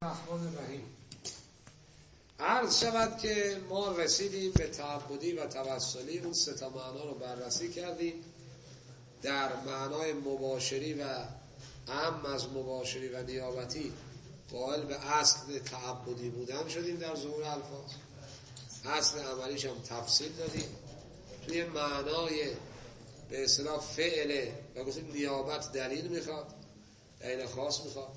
الرحمن الرحیم. عرض شود که ما رسیدیم به تعبدی و توسلی. اون سه تا معنا رو بررسی کردیم. در معنای مباشری و اهم از مباشری و نیابتی قائل به اصل تعبدی بودن شدیم در ظهور الفاظ. اصل عملیش هم تفصیل دادیم. توی معنای به اصطلاح فعل و گفتیم نیابت دلیل میخواد، دلیل خاص میخواد.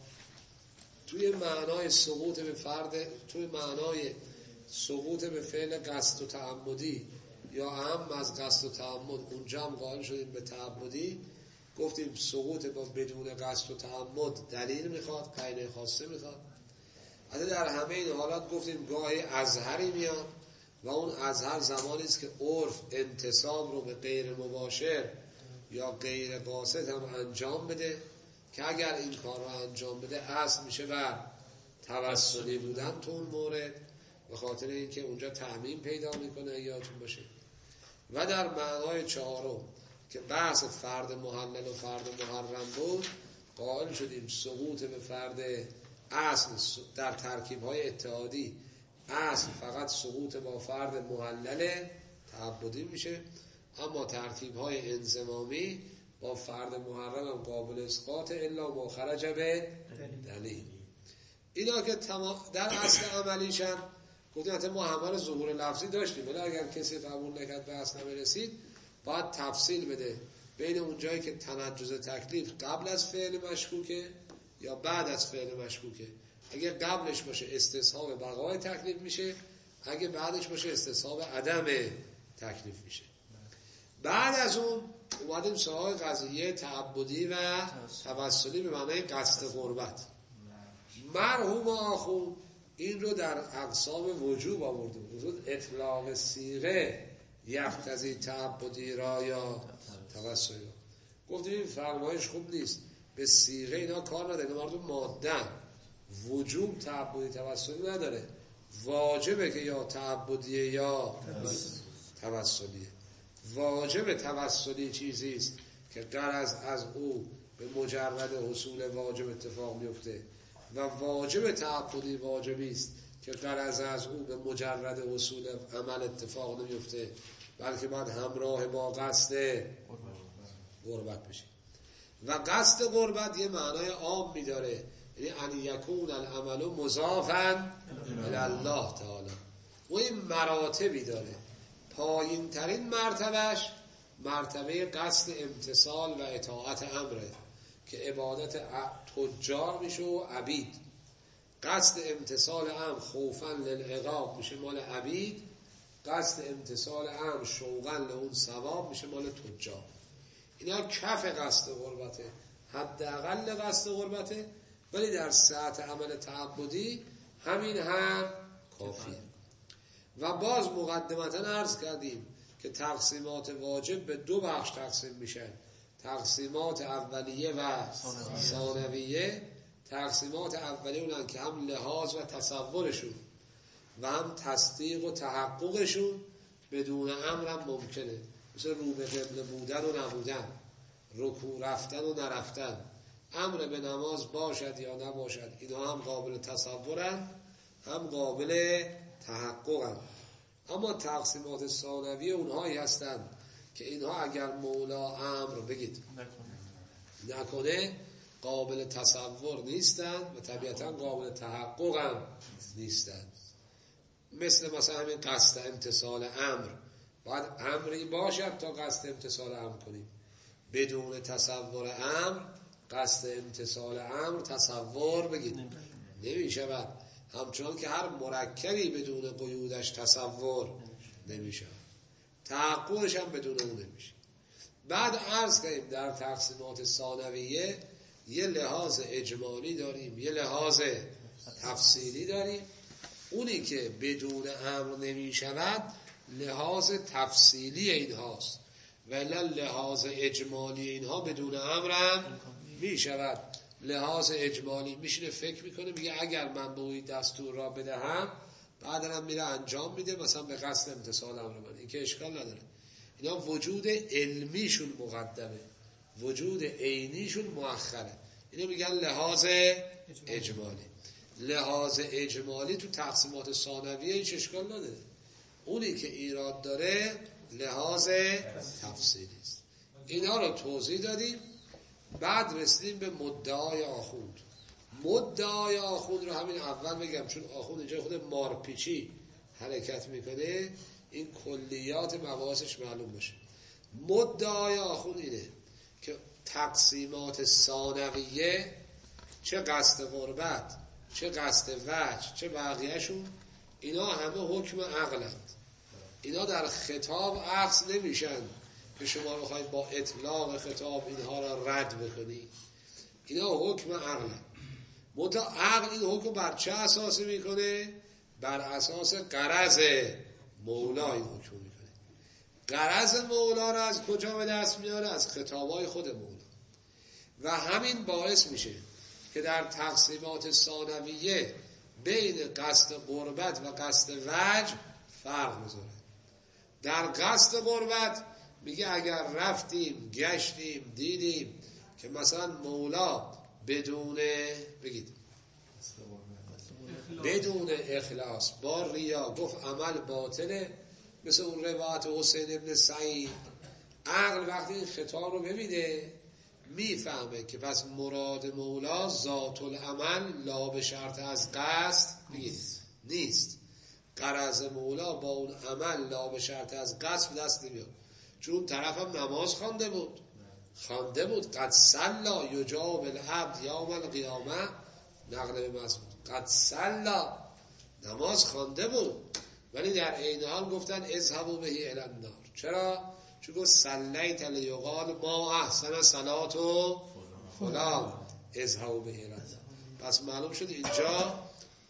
توی معنای سقوط به فرد، توی معنای سقوط به فعل قصد و تعمدی یا اهم از قصد و تعمد، اونجا هم قائل شدیم به تعبدی. گفتیم سقوط با بدون قصد و تعمد دلیل میخواد، قرینه خاصه میخواد. حتی در همه این حالات گفتیم گاهی اظهری میاد و اون اظهر زمانی است که عرف انتساب رو به غیر مباشر یا غیر قاصد هم انجام بده که اگر این کار رو انجام بده اصل میشه بر توسلی بودن تو اون مورد، به خاطر اینکه اونجا تعمیم پیدا میکنه. یادتون باشه. و در معنای چهارم که بحث فرد محلل و فرد محرم بود، قائل شدیم سقوط به فرد اصل در ترکیب‌های اتحادی اصل فقط سقوط با فرد محلل تعبدی میشه، اما ترکیب‌های انضمامی با فرد محرم هم قابل اسقاط الا ما خرج به دلیل. اینا که در اصل عملیشن گفتیم ما همه رو ظهور لفظی داشتیم، ولی اگر کسی قبول نکرد به اصل نمیرسید باید تفصیل بده بین اون جایی که تنجز تکلیف قبل از فعل مشکوکه یا بعد از فعل مشکوکه. اگه قبلش باشه استصحاب بقای تکلیف میشه، اگه بعدش باشه استصحاب عدم تکلیف میشه. بعد از اون اومدیم سراغ قضیه تعبدی و توسلی به معنای قصد قربت. مرحوم آخون این رو در اقسام وجوب آوردیم. وجود اطلاق صیغه یقتضی تعبدی را یا توسلی را. گفتیم این فرمایش خوب نیست، به صیغه اینا کار نداره، مردم ماده وجوب تعبدی توسلی نداره. واجبه که یا تعبدیه یا توسلیه. واجب توسلی چیزی است که غرض از او به مجرد حصول واجب اتفاق میفته و واجب تعبدی واجبی است که غرض از او به مجرد حصول عمل اتفاق نمیفته، بلکه باید همراه با قصد قربت بشه. و قصد قربت یه معنای عام میداره، یعنی ان یکون العمل مضافا الی الله تعالی. و این مراتبی داره. پایین ترین مرتبهش مرتبه قصد امتثال و اطاعت امره که عبادت تجار میشه و عبید. قصد امتثال امر خوفا للعقاب میشه مال عبید، قصد امتثال امر شوقا لون ثواب میشه مال تجار. اینا کف قصد قربته، حداقل قصد قربته، ولی در ساعت عمل تعبدی همین هم کافیه. و باز مقدمتا عرض کردیم که تقسیمات واجب به دو بخش تقسیم میشن: تقسیمات اولیه و ثانویه. تقسیمات اولیه اونن که هم لحاظ و تصورشون و هم تصدیق و تحققشون بدون امر هم ممکنه، مثل رو به قبله بودن و نبودن، رکوع رفتن و نرفتن، امر به نماز باشد یا نباشد. اینا هم قابل تصورن هم قابل تحققن. اما تقسیمات ثانویه اونهایی هستن که اینها اگر مولا امر بگید نکنه قابل تصور نیستن و طبیعتا قابل تحقق هم نیستن. مثلا همین قصد امتثال امر، باید امری باشد تا قصد امتثال امر کنیم. بدون تصور امر قصد امتثال امر تصور بگید نمیشه، همچنان که هر مرکبی بدون قیودش تصور نمیشه، تحققش هم بدون اون نمیشه. بعد عرض کردیم در تقسیمات ثانویه یه لحاظ اجمالی داریم، یه لحاظ تفصیلی داریم. اونی که بدون امر نمیشود لحاظ تفصیلی اینهاست، ولی لحاظ اجمالی اینها بدون امر هم میشود. لحاظ اجمالی میشینه فکر میکنه، میگه اگر من به اوی دستور را بدهم بعدن هم میره انجام میده، مثلا به قصد امتثال امر من، این که اشکال نداره. اینا وجود علمیشون مقدمه، وجود عینیشون مؤخره. اینا میگن لحاظ اجمالی. لحاظ اجمالی تو تقسیمات ثانویه هیچ اشکال نداره. اونی که ایراد داره لحاظ تفصیلی است. اینا رو توضیح دادیم. بعد رسیدیم به مدعای آخوند. مدعای آخوند رو همین اول بگم، چون آخوند اینجا خود مارپیچی حرکت میکنه، این کلیات مباحثش معلوم باشه. مدعای آخوند اینه که تقسیمات ثانویه، چه قصد قربت، چه قصد وجه، چه بقیهشون، اینا همه حکم عقلند. اینا در خطاب عکس نمیشن که شما بخواید با اطلاق خطاب اینها را رد بکنی. اینا حکم عقلند. منتها عقل این حکم بر چه اساسی میکنه؟ بر اساس غرض مولا این حکم میکنه. غرض مولا را از کجا به دست میاره؟ از خطابای خود مولا. و همین باعث میشه که در تقسیمات ثانویه بین قصد قربت و قصد وجه فرق بذاره. در قصد قربت میگه اگر رفتیم گشتیم دیدیم که مثلا مولا بدون اخلاص با ریا گفت عمل باطله، مثل اون روایت حسین ابن سعید، عقل وقتی این خطاب رو ببینه میفهمه که پس مراد مولا ذات العمل لا به شرط از قصد نیست. غرض مولا با اون عمل لا به شرط از قصد دست نمیاد. چون طرف هم نماز خوانده بود قد صلا یجاب العبد یوم القیامه، نقل به مضمون قد صلا، نماز خوانده بود، ولی در عین حال گفتن اذهبوا به الی النار. چرا؟ چون گفت صلیت لیقال ما احسن صلات و فلان اذهبوا به الی النار. پس معلوم شد اینجا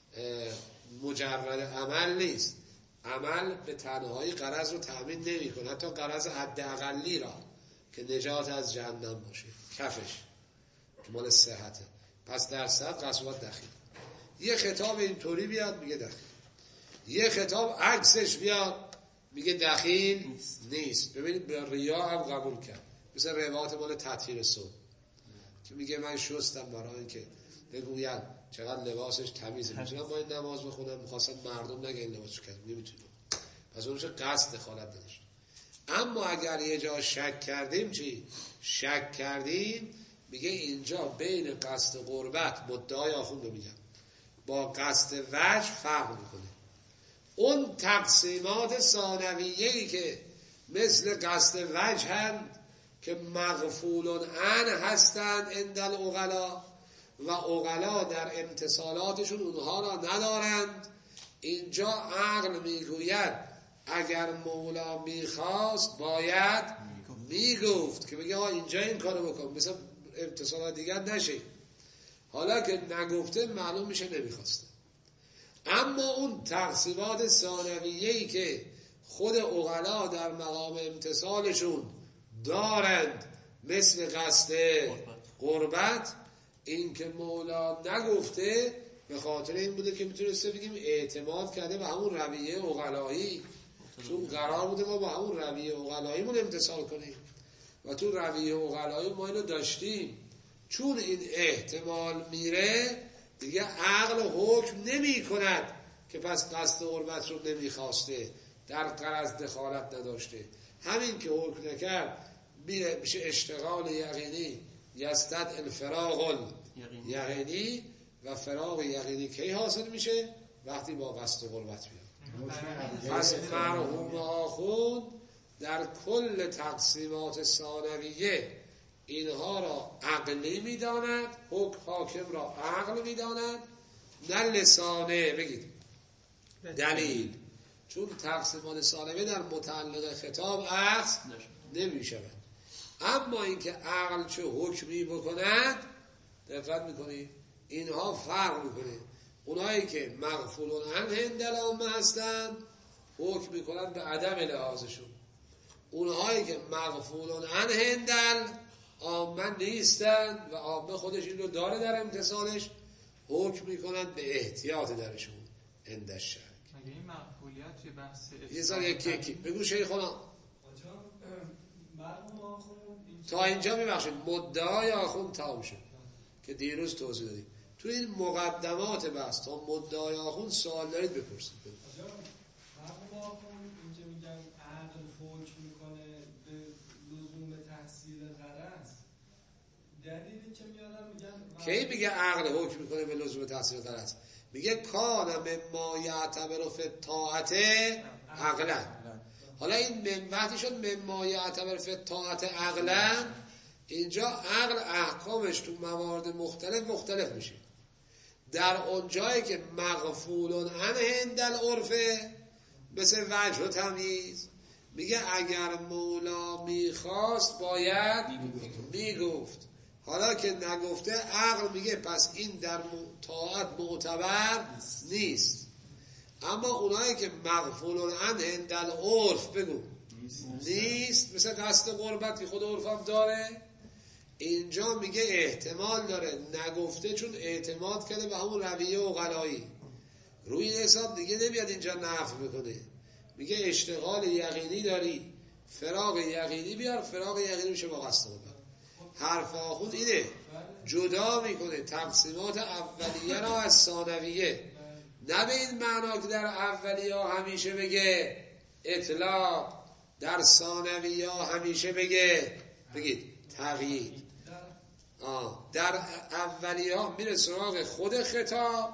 مجرد عمل نیست. عمل به تنهایی غرض رو تأمین نمی کنه، حتی غرض حداقلی را که نجات از جهنم باشه کفش که مال صحته. پس در صحت قصوات دخیل. یه خطاب اینطوری بیاد میگه دخیل، یه خطاب عکسش بیاد میگه دخیل نیست. ببینید به ریا هم قبول کرد، مثل روایت مال تطهیر صبح که میگه من شستم برای اینکه بگویم چقدر لباسش تمیزه، میتونم با این نماز بخونم، میخواستم مردم نگه این لباسش کردم، نمیتونم. پس اونش قصد دخالت نداشت. اما اگر یه جا شک کردیم، شک کردیم، میگه اینجا بین قصد قربت مدعای آخوند رو میگم با قصد وجه فرق میکنه. اون تقسیمات ثانویه‌ای که مثل قصد وجه هست که مغفولون عن هستند عند العقلا و عقلا در امتثالاتشون اونها را ندارند، اینجا عقل میگوید اگر مولا میخواست باید میگفت که بگه اینجا این کارو بکن، مثل امتثالات دیگر نشه. حالا که نگفته معلوم میشه نمیخواسته. اما اون تقسیمات ثانویه‌ای که خود عقلا در مقام امتثالشون دارند مثل قصد قربت، این که مولا نگفته به خاطر این بوده که میتونسته بگیم اعتماد کرده به همون رویه عقلایی، چون قرار بوده ما با همون رویه عقلاییمون امتثال کنیم و تو رویه عقلایی ما اینو داشتیم. چون این احتمال میره دیگه عقل حکم نمی کند که پس قصد قربت رو نمیخواسته، در غرض دخالت نداشته. همین که حکم نکرد میشه اشتغال یقینی، یستد الفراغ یقینی، و فراغ یقینی کی حاصل میشه؟ وقتی با قصد قربت بیاد. پس مرحوم آخوند در کل تقسیمات ثانویه اینها را عقلی میداند، حاکم را عقل میداند، نه لسانه بگید دلیل، چون تقسیمات ثانویه در متعلق خطاب عکس نمیشود. اما اینکه عقل چه حکمی بکند، دقت میکنید اینها فرق میکنه. اونایی که مغفولون عن هندل عامه هستند حکم میکنند به عدم لحاظشون، اونهایی که مغفولون عن هندل عامه نیستند و عامه خودش این رو داره در امتثالش، حکم میکنند به احتیاط درشون اندش شرک. مگه این مغفولیت توی بحث یه ذره یکی بگو شیخونا تا اینجا میبخشید مدعای آخوند تمام شد که دیروز توضیح دادیم. تو این مقدمات بحث تا مدعای آخوند سوال دارید بپرسید. قبل آخوند اینجا میگن عقل حکم میکنه به لزوم تحصیل غرض، دلیلی که میارن میگن کی میگه عقل حکم میکنه به لزوم تحصیل غرض؟ میگه کان مما یعتبر فی الطاعت عقلا. حالا این وقتی شد مما یعتبر فی الطاعت عقلا، اینجا عقل احکامش تو موارد مختلف میشه. در اون جایی که مغفول عنه عند العرفه، مثل وجه و تمییز، میگه اگر مولا میخواست باید میگفت، حالا که نگفته عقل میگه پس این در طاعت معتبر نیست. اما اونایی که مغفول عنه عند العرف بگو نیست، مثل قصد قربتی خود عرف هم داره، اینجا میگه احتمال داره نگفته، چون اعتماد کرده به همون رویه عقلایی. روی این حساب دیگه نمیاد اینجا نفی بکنه، میگه اشتغال یقینی داری، فراغ یقینی بیار، فراغ یقینی میشه با قصد قربت. حرف آخوند اینه، جدا میکنه تقسیمات اولیه را از ثانویه. نه به این معنا که در اولیه همیشه بگه اطلاق، در ثانویه همیشه بگید تقیید. در اولیه ها میره سراغ خود خطاب،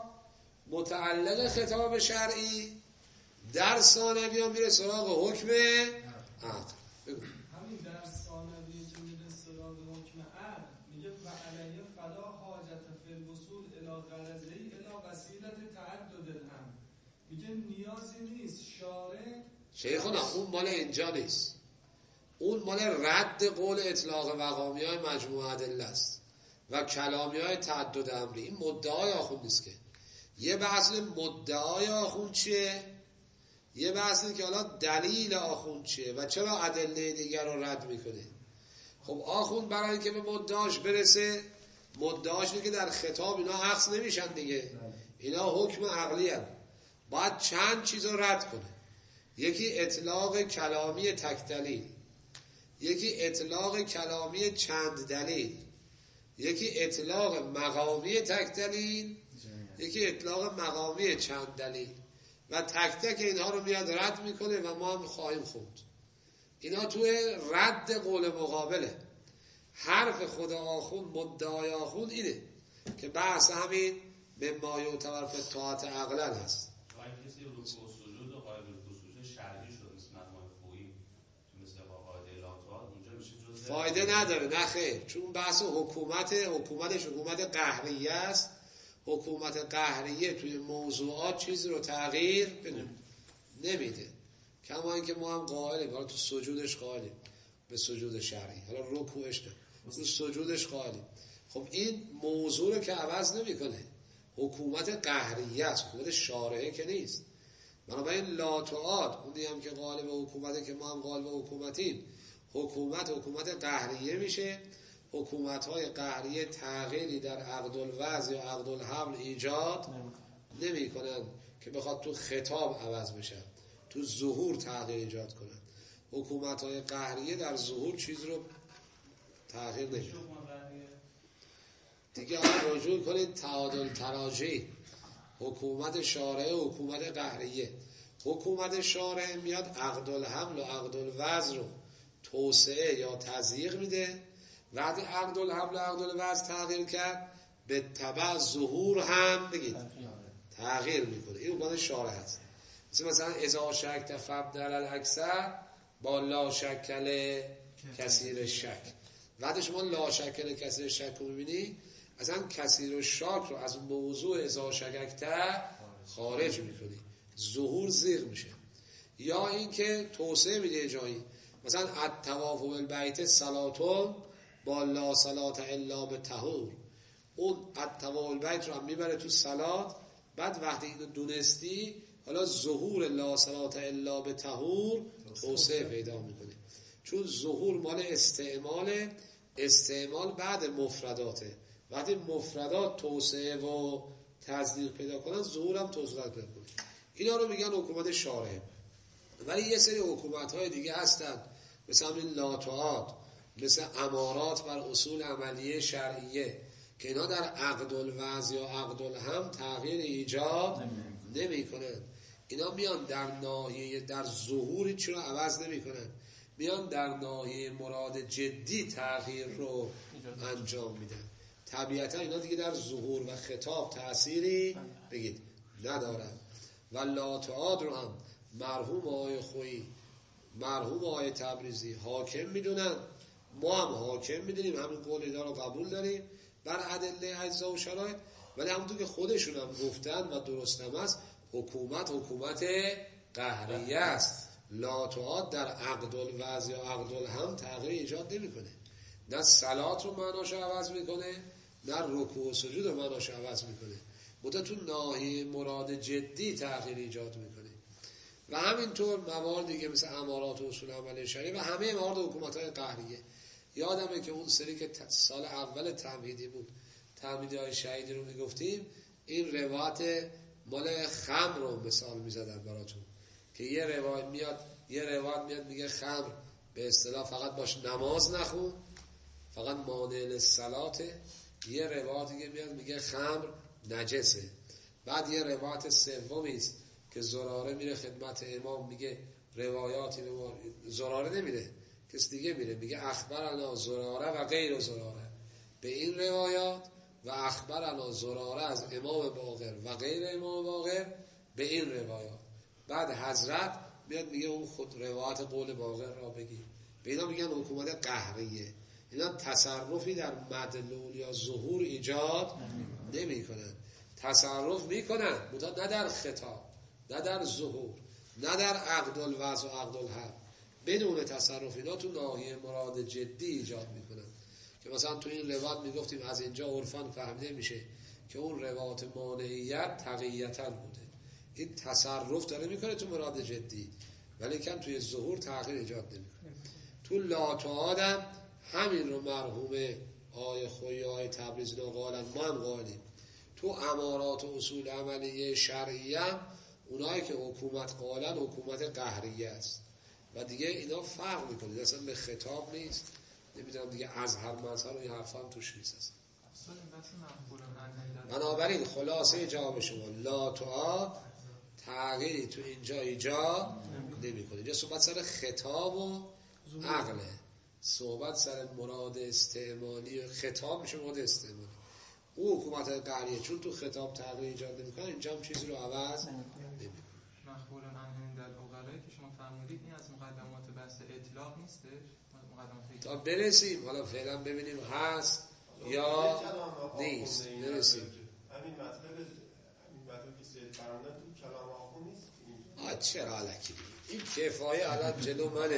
متعلق خطاب شرعی، در ثانویه ها میره سراغ حکم عقل. همین در ثانویه که میره سراغ حکم عقل میگه و علیه فلا حاجت فی الوصول الی غرضه الی وسیله تعدد هم، میگه نیازی نیست شارع. شیخنا اون مال اینجا نیست، اون مال رد قول اطلاق مقامی های مجموعه ادله است و کلامی های تعدد امری. این مدعای آخوند نیست که. یه بحث مدعای آخوند چیه، یه بحث که حالا دلیل آخوند چیه و چرا ادله دیگر رو رد میکنه. خب آخوند برای اینکه به مدعاش برسه، مدعاش اینه که در خطاب اینا عکس نمیشن دیگه، اینا حکم عقلی هم، باید چند چیز رو رد کنه. یکی اطلاق کلامی تک دلیل، یکی اطلاق کلامی چند دلیل، یکی اطلاق مقامی تک دلیل، یکی اطلاق مقامی چند دلیل، و تک تک اینها رو میاد رد میکنه و ما هم خواهیم خوند. اینا توی رد قول مقابله. حرف خود آخوند، مدعای آخوند اینه که بحث همین مما یعتبر فی الطاعت عقلا هست. کسی رکوع و سجود و قائل بالخصوص شرعی شد مثل مقام خویی، مثل قاعده لاطاعت، اونجا میشه جزء فایده نداره. نه خیر، چون بحث حکومتش حکومت قهریه است. حکومت قهریه توی موضوعات چیزی رو تغییر نمیده، کما اینکه ما هم قائلیم، حالا تو سجودش قائلیم به سجود شرعی، حالا رکوعش نه، تو سجودش قائلیم. خب این موضوع رو که عوض نمیکنه، حکومت قهریه است، حکومت شارعه که نیست. بنابراین لاطاعات، اونی هم که قائل به حکومته که ما هم قائل به حکومتیم، حکومت قهریه میشه. حکومت‌های قهریه تغییری در عقد الوضع یا عقد الحمل ایجاد نمی کنن که بخواد تو خطاب عوض بشن، تو ظهور تغییر ایجاد کنن. حکومت‌های قهریه در ظهور چیز رو تغییر نمیدن. دیگه رجوع کنید تعادل تراجی، حکومت شارعه و حکومت قهریه. حکومت شارعه میاد عقد الحمل و عقد الوضع رو توسعه یا تضییق میده. وقتی عقد الحمل و عقد الوضع تغییر کرد، به تبع ظهور هم بگید تغییر میکنه. این عنوان شارع هست. مثلا اذا شک فبدل الاکثر با لا شکل کثیر شک. وقتی شما لا شکل کثیر شک رو میبینی، اصلا کثیر شک رو از موضوع اذا شککته خارج میکنی، ظهور زیغ میشه. یا اینکه توسعه میده جایی، مثلا الطواف بالبیت صلاتون با لا صلات الا بطهور، اون الطواف بالبیت رو هم میبره تو صلات. بعد وقتی اینو دونستی، حالا ظهور لا صلات الا بطهور توسعه پیدا میکنه، چون ظهور مال استعمال بعد مفرداته. وقتی مفردات توسعه و تصدیق پیدا کنن، ظهور هم توسعه پیدا کنه. اینا رو میگن حکومت شارعه. ولی یه سری حکومت‌های دیگه هستن، مثل همین لاطاعات، مثل امارات بر اصول عملیه شرعیه، که اینا در عقد الوضع یا عقد الهم تغییر ایجاد نمی کنن. اینا میان در ناحیه در ظهوری چرا عوض نمی کنن، میان در ناحیه مراد جدی تغییر رو انجام میدن. طبیعتا اینا دیگه در ظهور و خطاب تأثیری بگید ندارن. و لاتعاد رو هم مرحوم آقای خویی، مرحوم آقای تبریزی حاکم میدونن، ما هم حاکم میدونیم، همین قول اینا رو قبول داریم بر ادله اجزا و شرایط. ولی همونطور که خودشون هم گفتن و درست هم است، حکومت قهریه است. لاتعاد در عقد الوضع یا عقد الهم تغییر ایجاد نمیکنه. نه صلات رو معناش عوض میکنه، نه رکوع و سجود رو معناش عوض میکنه، بوده تو ناحیه مراد جدی تغییر ایجاد میکنه. و همینطور موارد دیگه مثل امارات و اصول عمل شرعی و همه موارد حکومت‌های قهریه. یادمه که اون سری که سال اول تمهیدی بود، تمهیدی‌های شهیدی رو میگفتیم، این روایت مال خمر رو مثال میزدن براتون که یه روایت میاد میگه خمر به اصطلاح فقط باش نماز نخون، فقط مانع للصلاته. یه روایت دیگه میاد میگه خمر نجسه. بعد یه روایت سومی است که زراره میره خدمت امام میگه روایاتی به زراره نمیره، کس دیگه میره میگه اخبرنا زراره و غیر زراره به این روایات و اخبرنا زراره از امام باقر و غیر امام باقر به این روایات. بعد حضرت میاد میگه اون خود روایت قول باقر را بگی. به اینا میگن حکومت قهریه. اینا تصرفی در مدلول یا ظهور ایجاد نمی کنن. تصرف میکنن نه در خطاب، نه در ظهور، نه در عقد الوضع و عقد الهم. بدون تصرف اینا تو ناحیه مراد جدی ایجاد میکنن. که مثلا تو این روایت میگفتیم از اینجا عرفان فهمیده میشه که اون روایت مانعیت تقییتا بوده. این تصرف داره میکنه تو مراد جدی، ولی کم توی ظهور تغییر ایجاد نمیکنه. تو لاتعادم همین رو مرحوم آقای خویی آقای تبریزی قالن، ما هم قالیم. تو امارات و اصول عملیه شرعیه هم اونایی که حکومت قالن حکومت قهریه است و دیگه اینا فرق میکنه، اصلا به خطاب نیست. نمیدونم دیگه از هر مذهب این حرف هم توش نیست اصلا. بنابراین خلاصه جواب شما لاتعاد تغییری تو اینجا ایجاد نمیکنه. اینجا صحبت سر خطاب و عقله، صحبت سر مراد استعمالی و خطاب میشه مراد استعمالی. او حکومت قهریه چون تو خطاب تغییر ایجاد نمیکنه، اینجا هم چیزی رو عوض نمیکنه. مخبولا عن در اغلایی که شما فرمودید این از مقدمات بحث اطلاق نیسته؟ تا برسیم حالا فعلا ببینیم هست یا نیست. برسیم همین مطلب که سید فرمودن تو کلام آخون نیست. چرا علکی این کفایه الان جلو منه،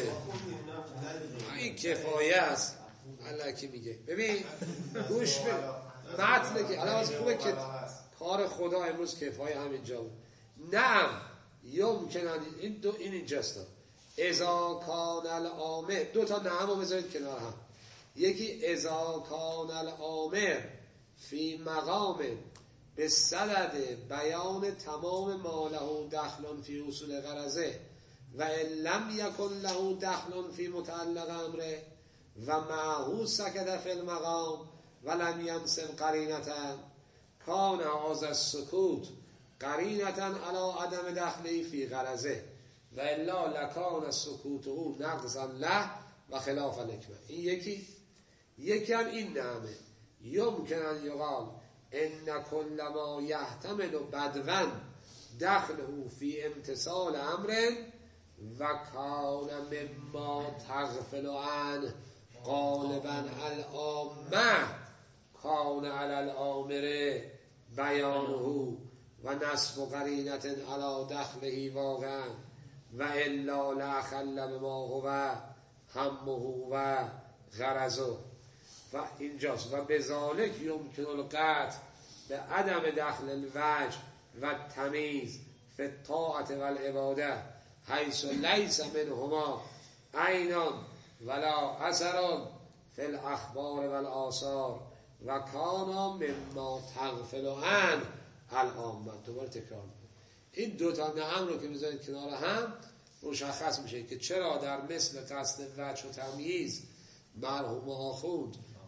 این کفایه است علکی میگه. ببین گوش به متنه که الان خوبه که کار خدا امروز کفایه همینجا بود. نعم یمکنن این اینجاست. اذا کان الامر، دو تا نعم رو بذارید کنار هم. یکی اذا کان الامر فی مقام به صدد بیان تمام ما له دخل فی اصول غرضه و لم یکن له دخل فی متعلق امره و معه سکت فی المقام و لم ینسب قرینتا کان هذا السکوت قرینتا علی عدم دخلی فی غرضه و الا لکان سکوته نقضا له و خلاف الحکمه. این یکی هم این نعمه یمکن ان یقال ان کل ما یحتمل بدوا دخله فی امتثال امر و کان مما تغفل عنه غالبا العامه کان علی الامر بیانه و نصب قرینت علی دخله واقعا و الا لأخل بما هو همه و غرضه. و اینجاست و بذالک یمکن القطع به عدم دخل الوجه و تمیز فی الطاعت و العباده حیث لیس منهما عینان ولا اثران فی الاخبار و الآثار و کانا مما تغفل عن العامه. دوباره تکرار می‌کنم این دوتا نعم رو که میذارید کنار هم مشخص میشه که چرا در مثل قصد وجه و تمییز مرحوم آخوند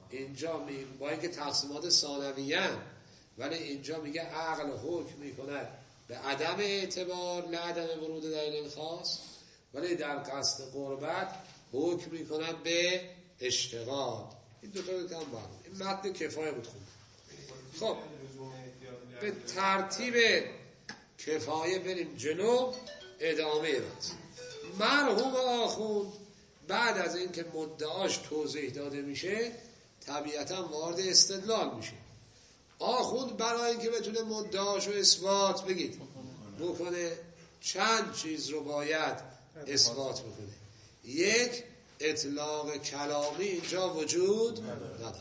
اینجا با اینکه تقسیمات ثانویه، ولی اینجا میگه عقل حکم میکنه به عدم اعتبار لعدم ورود دلیل خاص، ولی در قصد قربت حکم میکنه به اشتغال. این دو تا هم معلوم. این متن کفایه بود خود. خب به ترتیب کفایه بریم جلو، ادامه رد. مرحوم آخوند بعد از اینکه مدعاش توضیح داده میشه طبیعتا وارد استدلال میشه. آخوند برای اینکه بتونه مدعاشو اثبات بکنه چند چیز رو باید اثبات بکنه. یک، اطلاق کلامی اینجا وجود نداره.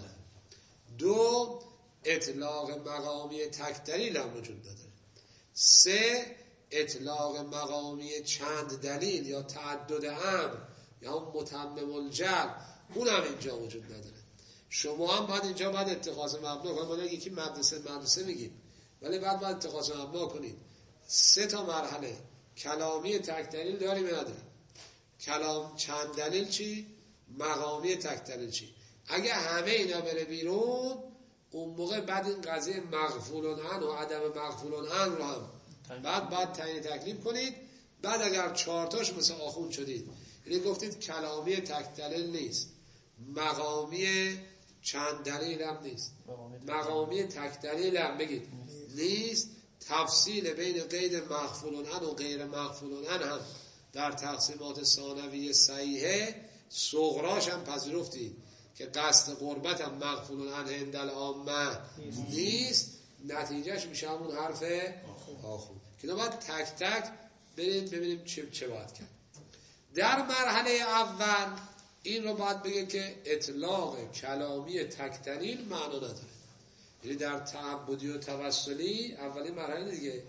دو، اطلاق مقامی تک دلیل هم وجود نداره. سه، اطلاق مقامی چند دلیل یا تعدد امر یا متمم الجر اون هم اینجا وجود نداره. شما هم باید اینجا باید اتخاذ مبنا کنید. باید یکی مدرسه میگیم، ولی بعد اتخاذ مبنا کنید. سه تا مرحله کلامی تک دلیل داریم یا نداریم؟ کلام چند دلیل چی؟ مقامی تک دلیل چی؟ اگه همه اینا بره بیرون، اون موقع بعد این قضیه مغفولون عنه و عدم مغفولون عنه رو هم بعد تعیین تکلیف کنید. بعد اگر 4 تاش مثل آخوند شدید، یعنی گفتید کلامی تک دلیل نیست، مقامی چند دلیل هم نیست، مقامی تک دلیل هم بگید نیست، تفصیل بین قید مغفولون عنه و غیر مغفولون عنه هم در تقسیمات ثانویه صحیحه صغراش هم پذیرفتید که قصد قربت هم مغفولون عنه اندل عامه نیست. نتیجهش میشه همون حرف آخوند که باید تک تک بریم ببینیم چه باید کرد. در مرحله اول این رو باید بگه که اطلاق کلامی تک دلیل معنا نداره. یعنی در تعبدی و توسلی اولین مرحله دیگه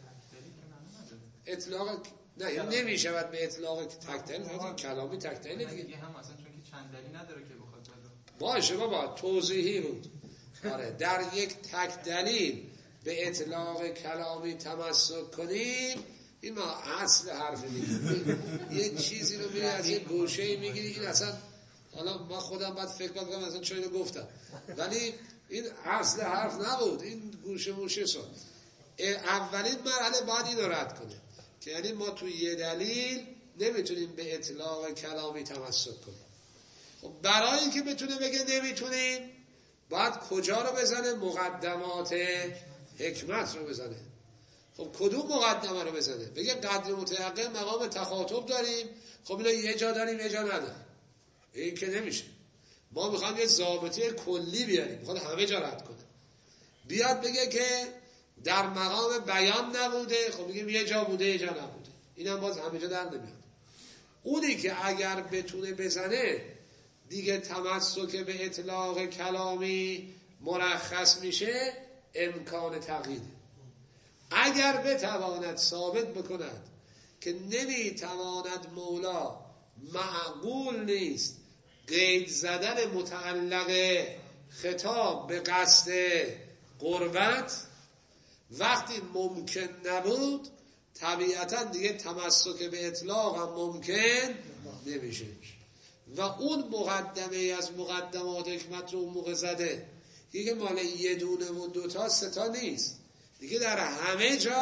اطلاق نه نمیشه باید به اطلاق تک دلیل کلامی تک دلیل دیگه هم اصلا چون که چند دلیل نداره که بخواد باشه بابا توضیحی بود. آره در یک تک دلیل به اطلاق کلامی تمسک کنیم، این ما اصل حرف دیگه. یه چیزی رو میری از یه گوشه‌ای میگیری، این اصلا حالا من خودم باید فکر کنم اصلا چرا اینو گفتم، ولی این اصل حرف نبود، این گوشه موشه شد. اولین مرحله باید این رو رد کنه که یعنی ما توی یه دلیل نمیتونیم به اطلاق کلامی تمسک کنیم. خب برای اینکه بتونه بگه نمیتونیم، باید کجا رو بزنه؟ مقدمات حکمت رو بزنه. خب کدوم مقدمه رو بزنه؟ بگه قدر متحقق مقام تخاطب داریم، خب اینا یه جا داریم یه جا نداریم، این که نمیشه. ما میخوایم یه ضابطه کلی بیاریم، میخواد همه جا رد کنه. بیاد بگه که در مقام بیان نبوده، خب میگیم یه جا بوده یه جا نبوده، اینم باز همه جا در نمیاد. اونی که اگر بتونه بزنه دیگه تمسک به اطلاق کلامی مرخص میشه، امکان تقییده. اگر بتواند ثابت بکند که نمیتواند مولا معقول نیست قید زدن متعلق خطاب به قصد قربت وقتی ممکن نبود، طبیعتا دیگه تمسک به اطلاق هم ممکن نمیشه و اون مقدمه از مقدمات حکمت رو اون موقع زده دیگه مال یه دونه و دوتا ستا نیست دیگه، در همه جا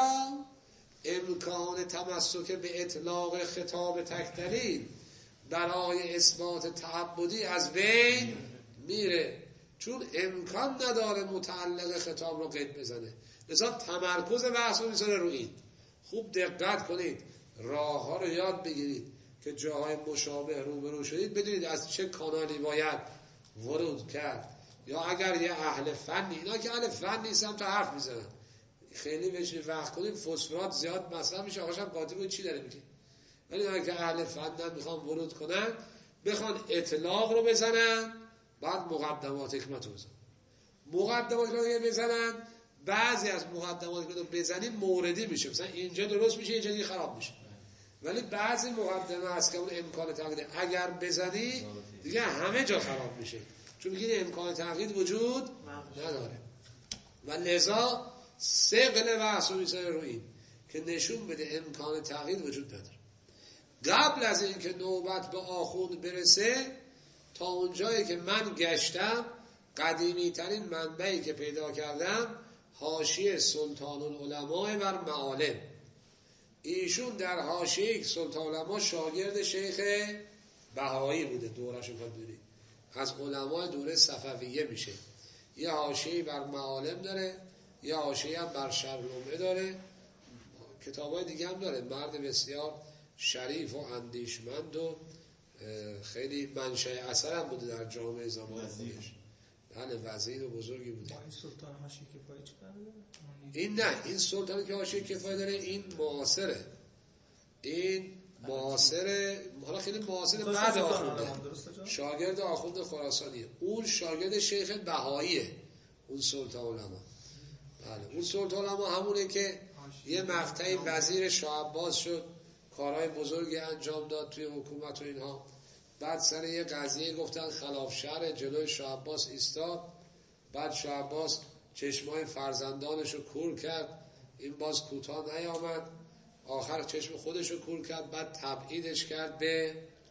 امکان تمسک به اطلاق خطاب تک دلیل برای اثبات تعبدی از بین میره، چون امکان نداره متعلق خطاب رو قید بزنه. لذا تمرکز بحث رو میذاره رو این. خوب دقت کنید، راه ها رو یاد بگیرید که جاهای مشابه روبرو شدید بدونید از چه کانالی باید ورود کرد. یا اگر یه اهل فنی، اینا که اهل فن نیستم تا حرف میزنن، خیلی بهش وقت کنید فسفرات زیاد مصرف میشه، آقاشم قاطی بود چی داره میگه. ولی اینا که اهل فن میخوان ورود کنن، بخوان اطلاق رو بزنن، بعد مقدمات حکمت رو بزنن. مقدمات حکمت بزنن، بعضی از مقدمات حکمت رو بزنید موردی میشه، مثلا اینجا درست میشه اینجا دیگه خراب میشه. ولی بعضی مقدمه هست که اون امکان تقلید اگر بزنی دیگه همه جا خراب میشه، چون میگه امکان تقلید وجود نداره. و لذا ثقل بحث رو میذاره رو این که نشون بده امکان تقلید وجود نداره. قبل از اینکه نوبت به آخوند برسه، تا اونجایی که من گشتم قدیمی ترین منبعی که پیدا کردم حاشیه سلطان العلماء بر معالم. ایشون در حاشیه سلطان العلماء شاگرد شیخ بهایی بوده، دورش رو بدونید از علماء دوره صفویه میشه. یه حاشیه بر معالم داره، یه حاشیه هم بر شرح‌العمه داره، کتابای دیگه هم داره. مرد بسیار شریف و اندیشمند و خیلی منشأ اثر هم بوده در جامعه زمان خودش. بله وزیر و بزرگی بوده. این سلطان حاشیه کفایه چی داره؟ این نه، این سلطانی که حاشیه کفایه داره این معاصره. این معاصره، حالا خیلی معاصره، بعد آخونده، شاگرد آخوند خراسانیه. اون شاگرد شیخ بهاییه، اون سلطان العلماء. بله اون سلطان العلماء همونه که یه مقطعی وزیر شاه عباس شد، کارهای بزرگی انجام داد توی حکومت و اینها. بعد سر یه قضیه گفتن خلاف شرع، جلوی شاه عباس ایستاد. بعد شاه عباس چشمای فرزندانش رو کور کرد، این باز کوتاه نیامد، آخر چشم خودش رو کور کرد. بعد تبعیدش کرد به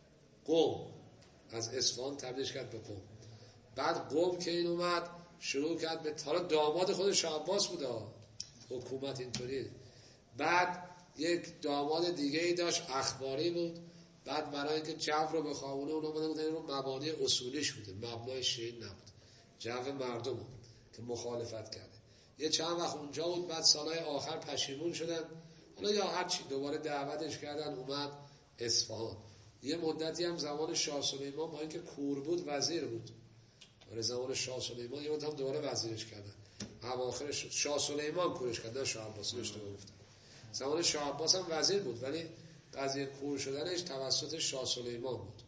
قم، از اصفهان تبعیدش کرد به قم. بعد قم که این اومد شروع کرد به، حالا داماد خود شاه عباس بوده، حکومت اینطوری. بعد یک داماد دیگه ای داشت اخباری بود. بعد برای اینکه جو رو بخوابونه اون اومدن این رو مبانی اصولیش بوده، مبنای شیعی نبود، جو مردم بود که مخالفت کرده. یه چند وقت اونجا بود. بعد سالهای آخر پشیمون شدن، حالا یا هرچی دوباره دعوتش کردن اومد اصفهان. یه مدتی هم زمان شاه سلیمان با اینکه کور بود وزیر بود. برای زمان شاه سلیمان یه مدت هم دوباره وزیرش کردن. اواخرش شاه سلیمان کورش کرد، نه شاه عباس. اشتباه گفتم، زمان شاه عباس هم وزیر بود ولی قضیه کور شدنش توسط شاه سلیمان بود.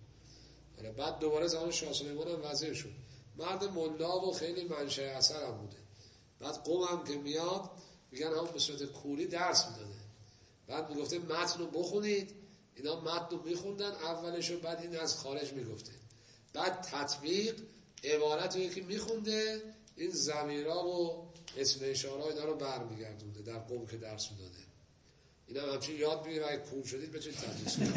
بعد دوباره زمان شاه سلیمان هم وزیر شد. مرد ملا و خیلی منشأ اثر هم بوده. بعد قم هم که میاد میگن هم به صورت کوری درس میداده. بعد میگفته متن رو بخونید، اینا متن رو میخوندن اولشو، بعد این از خارج میگفته. بعد تطبیق عبارت رو یکی میخونده، این ضمیرها و اسم اشاره اینا رو برمیگردونده در قم که درس میداده. اینا همچین یاد میگه اگه کور شدید بتونید تدریس کنید.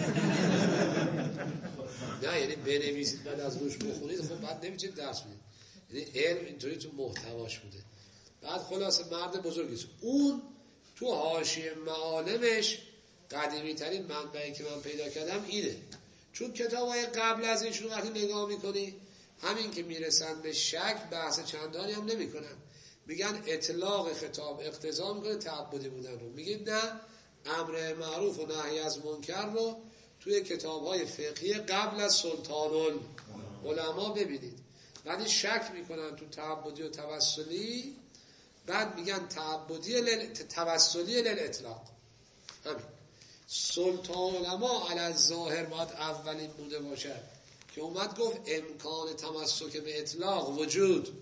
نه یعنی بنویسید بعد از روش بخونید، خب بعد نمیتونید درس بدید. یعنی علم اینطوری تو محتواش بوده. بعد خلاصه مرد بزرگیست. اون تو حاشیه معالمش قدیمی ترین منبعی که من پیدا کردم اینه. چون کتابای قبل از اینشون وقتی نگاه میکنی همین که میرسن به شک بحث چندانی هم نمیکنن، میگن اطلاق خطاب اقتضا میکنه تعبدی بودن رو. میگید نه، امر معروف و نهی از منکر رو توی کتاب‌های فقهی قبل از سلطان العلماء ببینید. بعد شک میکنن تو تعبدی و توسلی، بعد میگن تعبدی توسلی للاطلاق. همین سلطان العلماء علی الظاهر باید اولین بوده باشد که اومد گفت امکان تمسک به اطلاق وجود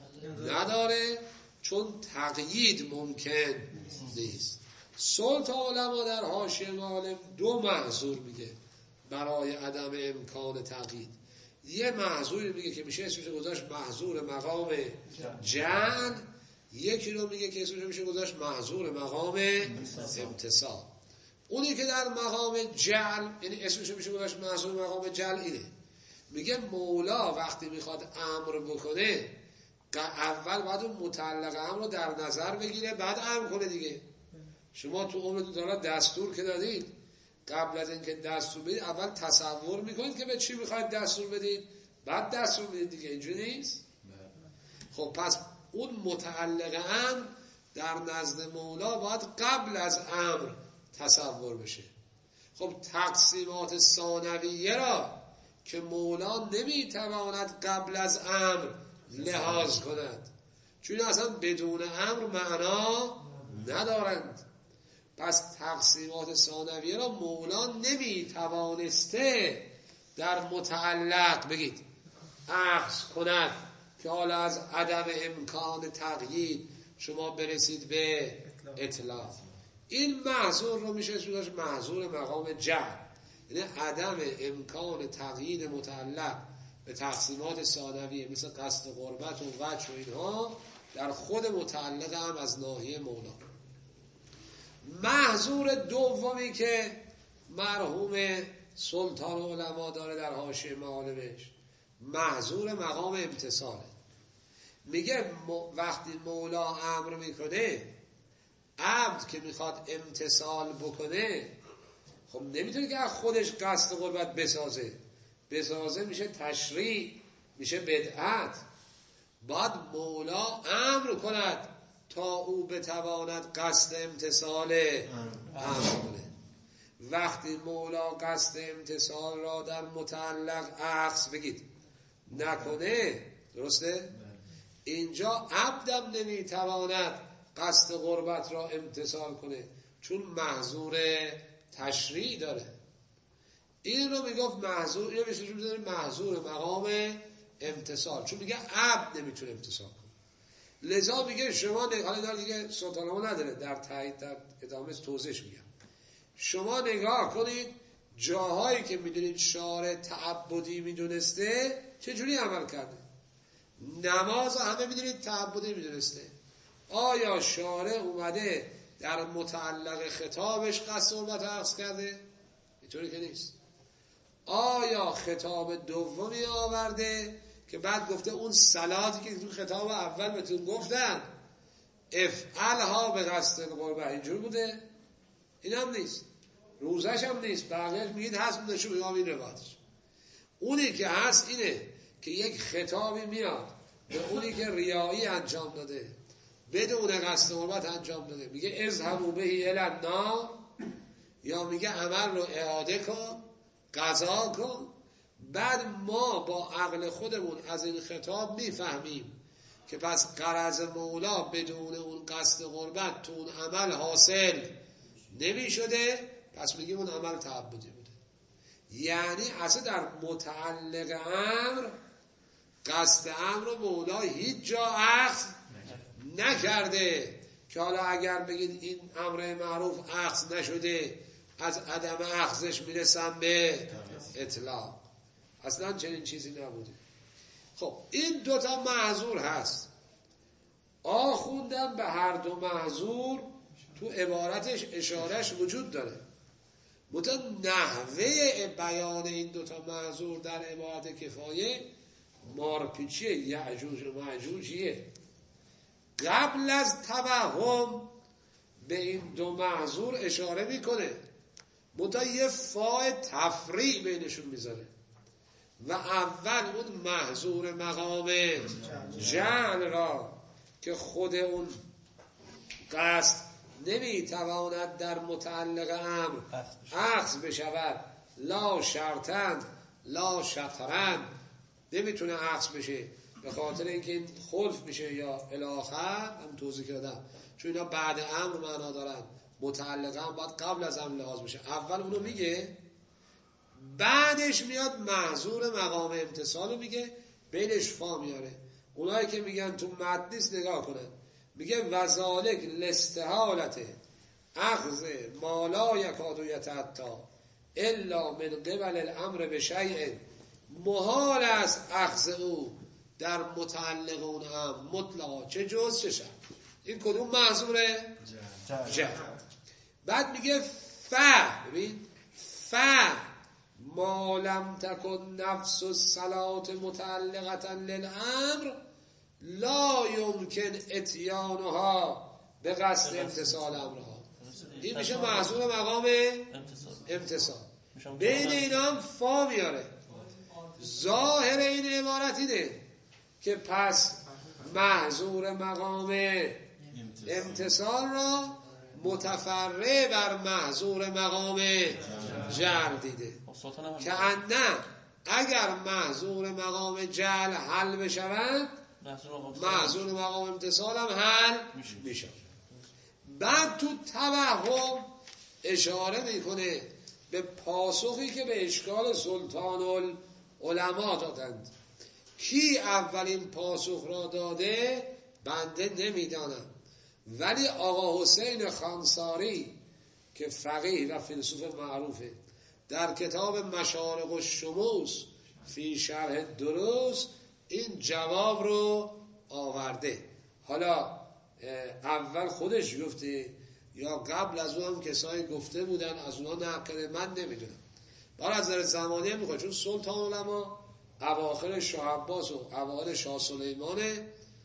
نداره چون تقیید ممکن نیست. سلطان العلماء در حاشیه معالم دو محظور میگه برای عدم امکان تقیید. یه محظوری میگه که میشه اسمش گذاشت محظور مقام جعل، یکی رو میگه که اسمش میشه گذاشت محظور مقام امتصال. اونی که در مقام جعل یعنی اسمش میشه گذاشت محظور مقام جعل اینه، میگه مولا وقتی میخواد امر بکنه اول باید اون متعلق امر رو در نظر بگیره بعد امر کنه دیگه. شما تو عمرتون تا دستور که دادید، قبل از اینکه دستور بدید اول تصور میکنید که به چی میخواید دستور بدید بعد دستور بدید دیگه. اینجوری نیست؟ خب پس اون متعلق امر در نزد مولا باید قبل از امر تصور بشه. خب تقسیمات ثانویه را که مولا نمیتواند قبل از امر لحاظ کند چون اصلا بدون امر معنا ندارند، پس تقسیمات ثانویه را مولا نمیتوانسته در متعلق بگید اخذ کند که حالا از عدم امکان تقیید شما برسید به اطلاق. این محظور رو میشه اسمش محظور مقام جعل، یعنی عدم امکان تقیید متعلق به تقسیمات ثانویه مثل قصد قربت و وجه و اینها در خود متعلق هم از ناحیه مولا. محظور دومی که مرحوم سلطان العلماء داره در حاشیه معالمش محظور مقام امتصاله. میگه وقتی مولا امر میکنه، عبد که میخواد امتثال بکنه، خب نمیتونه که از خودش قصد قربت بسازه میشه تشریع، میشه بدعت. باید مولا امر کند تا او بتواند قصد امتثال امر کنه. وقتی مولا قصد امتثال را در متعلق اخذ بگید نکنه، درسته؟ اینجا عبدم نمیتواند قصد قربت را امتثال کنه، چون محظور تشریع داره. این رو میگفت محظور، اینو بهش میذاره محظور مقام امتثال، چون میگه عبد نمیتونه امتثال کنه. لذا میگه شما حالا داره دیگه سلطانمو نداره، در تایید در ادامه توضیحش میگم. شما نگاه کنید جاهایی که میدونید شارع تعبدی میدونسته چجوری عمل کرده. نماز همه میدونید تعبدی میدونسته. آیا شارع اومده در متعلق خطابش قصد قربت اخذ کرده؟ اینطوری که نیست. آیا خطاب دومی آورده که بعد گفته اون صلاتی که تو خطاب اول بهتون گفتن افعلها به قصد قربت، اینجور بوده؟ این هم نیست. روزش هم نیست. بقیهش میگید هست بودشو بگم این روایتش. اونی که هست اینه که یک خطابی میاد به اونی که ریایی انجام داده، بدون قصد قربت انجام داده، میگه اذهبوا به الی النار، یا میگه عمل رو اعاده کن، قضا کن. بعد ما با عقل خودمون از این خطاب میفهمیم که پس غرض مولا بدون اون قصد قربت تو اون عمل حاصل نمی شده، پس میگیم اون عمل تعبدی بوده. یعنی اصلا در متعلق امر قصد امر رو مولا هیچ جا اخذ نکرده که حالا اگر بگید این امر معروف اخذ نشده از عدم اخذش میرسم به اطلاق. اصلا چنین چیزی نبوده. خب این دوتا معذور هست. خوندم به هر دو معذور تو عبارتش اشارش وجود داره. نحوه بیان این دوتا معذور در عبارت کفایه مارپیچی یعجوج و معجوجیه. قبل از توهم به این دو معذور اشاره میکنه، یه فای تفریع بینشون میذاره و اول اون محظور مقام جعل را که خود اون قصد نمیتواند در متعلق امر اخذ بشود، لا شرطن لا شطرن، نمیتونه اخذ بشه به خاطر اینکه این خلف میشه یا الاخر، هم توضیح کردم، چون اینا بعد امر معنا دارن، متعلق هم باید قبل از امر لحاظ بشه. اول اونو میگه، بعدش میاد محظور مقام امتصال رو میگه، بینش فا میاره. اونایی که میگن تو متن نیست نگاه کنن، میگه وذالک لاستحالت اخذ ما لا یکاد یتعطا الا من قبل الامر بشیء، محال است اخذ او در متعلق اون امر مطلقا، چه جز چه شرط. این کدوم محظوره؟ جهل. بعد میگه ببین ما لم تکن نفس الصلاة متعلقة للامر لا یمکن اتیانها به قصد امتصال امرها. این میشه محظور مقام امتصال. بین اینا هم فا میاره. ظاهر این عبارت اینه که پس محظور مقام امتصال را متفرع بر محظور مقام جعل دیده که نه اگر محظور مقام جعل حل بشود محظور مقام امتصال هم حل میشه. بعد تو توهم اشاره میکنه به پاسخی که به اشکال سلطان العلماء دادند. کی اولین پاسخ را داده بنده نمیدانم، ولی آقا حسین خانساری که فقیه و فیلسوف معروفه در کتاب مشارق الشموس فی شرح دروس این جواب رو آورده. حالا اول خودش گفته یا قبل از اون هم کسایی گفته بودن، از اونا نقل من نمیدونم. بار از نظر زمانی هم میخواد، چون سلطان علما اواخر شاه عباس و اوائل شاه سلیمانه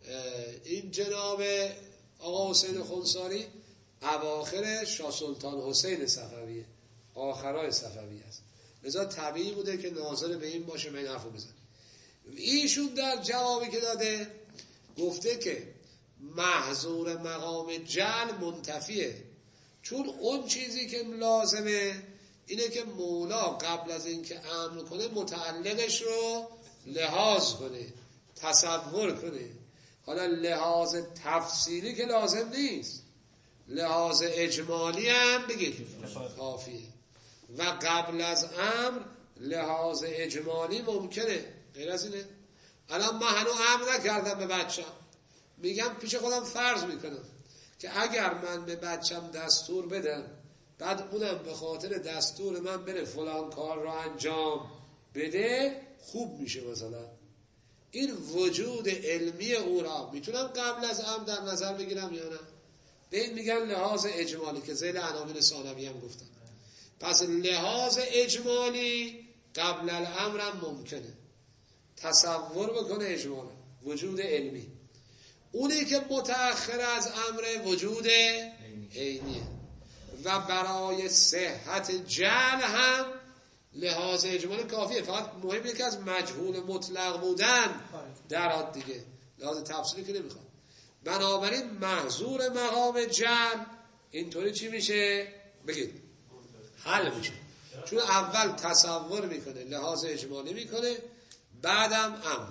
این جناب آقا حسین خنثاری اواخر شاه سلطان حسین صفویه، آخرای صفویه است، لذا طبیعی بوده که ناظر به این باشه. من این حرفو بزن. ایشون در جوابی که داده گفته که محظور مقام جعل منتفیه، چون اون چیزی که لازمه اینه که مولا قبل از اینکه امر کنه متعلقش رو لحاظ کنه، تصور کنه. حالا لحاظ تفصیلی که لازم نیست، لحاظ اجمالی هم بگید کافیه. و قبل از امر لحاظ اجمالی ممکنه، غیر از اینه. الان من هنوز امر نکردم به بچم، میگم پیش خودم فرض میکنم که اگر من به بچم دستور بدم بعد اونم به خاطر دستور من بره فلان کار رو انجام بده خوب میشه. مثلا این وجود علمی او را میتونم قبل از امر در نظر بگیرم یا نه؟ به این میگن لحاظ اجمالی که ذیل عناوین ثانوی هم گفتم. پس لحاظ اجمالی قبل الامر هم ممکنه، تصور بکنه اجمالا وجود علمی. اونی که متأخر از امر وجود عینیه. و برای صحت جعل هم لحاظ اجمالی کافیه، فقط مهمه که از مجهول مطلق بودن درات دیگه، لحاظ تفصیلی که نمیخواد. بنابراین محظور مقام جعل اینطوری چی میشه؟ بگید حل میشه، چون اول تصور میکنه، لحاظ اجمالی میکنه، بعدم امر.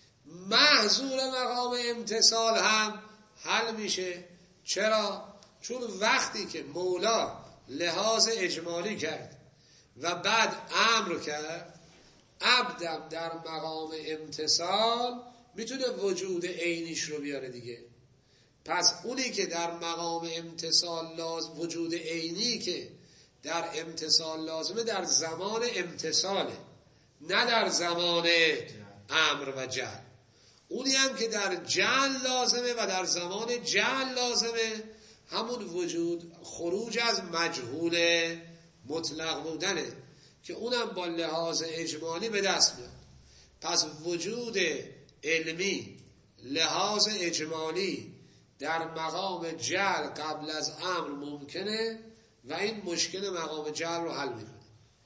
محظور مقام امتصال هم حل میشه. چرا؟ چون وقتی که مولا لحاظ اجمالی کرد و بعد امر کرد، عبدم در مقام امتصال میتونه وجود عینیش رو بیاره دیگه. پس اونی که در مقام امتصال لازم، وجود عینی که در امتصال لازمه در زمان امتصاله، نه در زمان امر و جعل. اونی هم که در جعل لازمه و در زمان جعل لازمه همون وجود خروج از مجهول مطلق بودنه که اونم با لحاظ اجمالی به دست میاد. پس وجود علمی لحاظ اجمالی در مقام جعل قبل از امر ممکنه و این مشکل مقام جعل رو حل میکنه.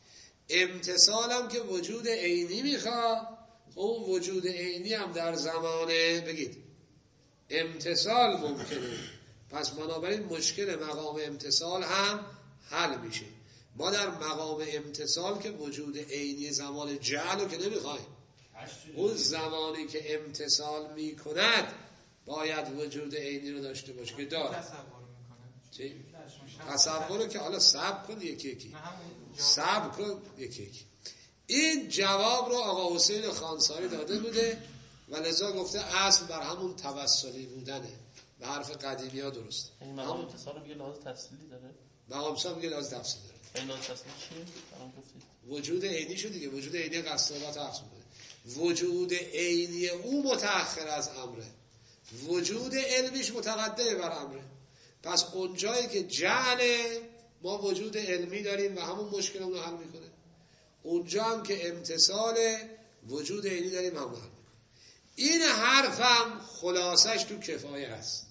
امتصال هم که وجود عینی میخواد، اون وجود عینی هم در زمان بگید امتصال ممکنه. پس بنابراین مشکل مقام امتصال هم حل میشه. ما در مقام امتصال که وجود عینی زمان جعل رو که نمیخوایم، اون زمانی که امتصال میکند باید وجود عینی رو داشته باشه که داره. چی؟ تصور که حالا صبر کن یکی صبر کن یکی. این جواب رو آقا حسین خنثاری داده بوده و لذا گفته اصل بر همون توسلی بودنه. به حرف قدیمی ها درست. این مقام امتصال میگه لحاظ تفصیلی داره؟ مقام امتصال میگه لحاظ تفصیلی داره. این لحاظ تفصیلی چیه؟ وجود عینی شو دیگه، وجود عینی قصدات عکس میکنه. وجود عینی او متأخر از امره، وجود علمیش متقدم بر امره. پس اون جایی که جعله ما وجود علمی داریم و همون مشکل اون رو حل میکنه. اونجا هم که امتصال وجود عینی داریم همون حل میکنه. این حرفم خلاصش تو کفایه هست.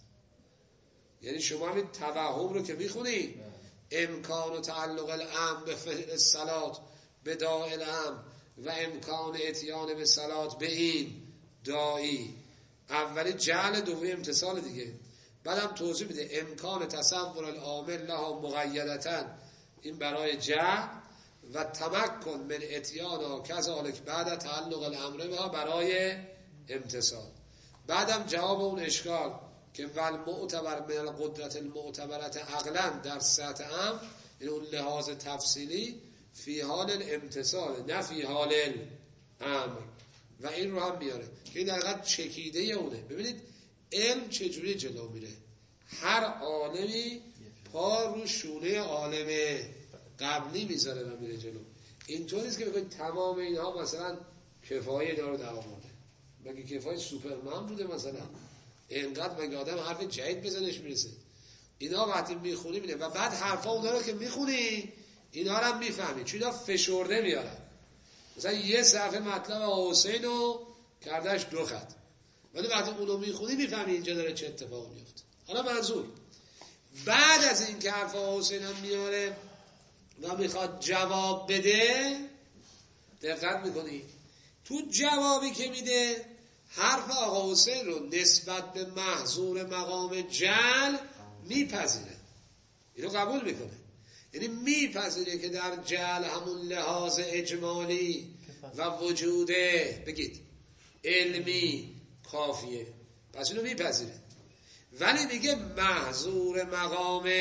یعنی شما همین توهم رو که میخونی، امکان و تعلق الامر به فعل الصلات به داء الامر و امکان اتیان به صلات به این دائی، اولی جعل، دومی امتصال دیگه. بعدم توضیح میده امکان تصور العامل لها مقیدتن، این برای جعل، و تمکن من اتیان کذالک بعد تعلق الامر بها برای امتصال. بعدم جواب اون اشکال که ول معتبر من القدرت المعتبرت عقلا در سطح امر، این اون لحاظ تفصیلی فی حال الامتصال نه فی حال الامر، و این رو هم میاره که این دقیقا چکیده اونه. ببینید علم چجوری جلو میره، هر عالمی پا رو شونه عالم قبلی میذاره و میره جلو. اینطور نیست که بگید تمام اینها مثلا کفایه داره در آورده، مگه کفایه سوپرمن بوده مثلا؟ اینقدر مگه آدم حرف جدید بزنش میرسه؟ اینا وقتی میخونی میده و بعد حرفا اونا رو که میخونی اینا رو هم میفهمی، چون اینا فشرده میارن. مثلا یه صفحه مطلب حسین رو کردش 2 خط، ولی وقتی اونو میخونی میفهمی اینجا داره چه اتفاقی میفته. حالا منظور بعد از این که حرف حسین هم میاره و میخواد جواب بده، دقت میکنی تو جوابی که میده حرف آقا حسین رو نسبت به محظور مقام جعل میپذیره، اینو قبول میکنه. یعنی میپذیره که در جعل همون لحاظ اجمالی و وجوده بگید علمی کافیه، پس اینو میپذیره. ولی میگه محظور مقام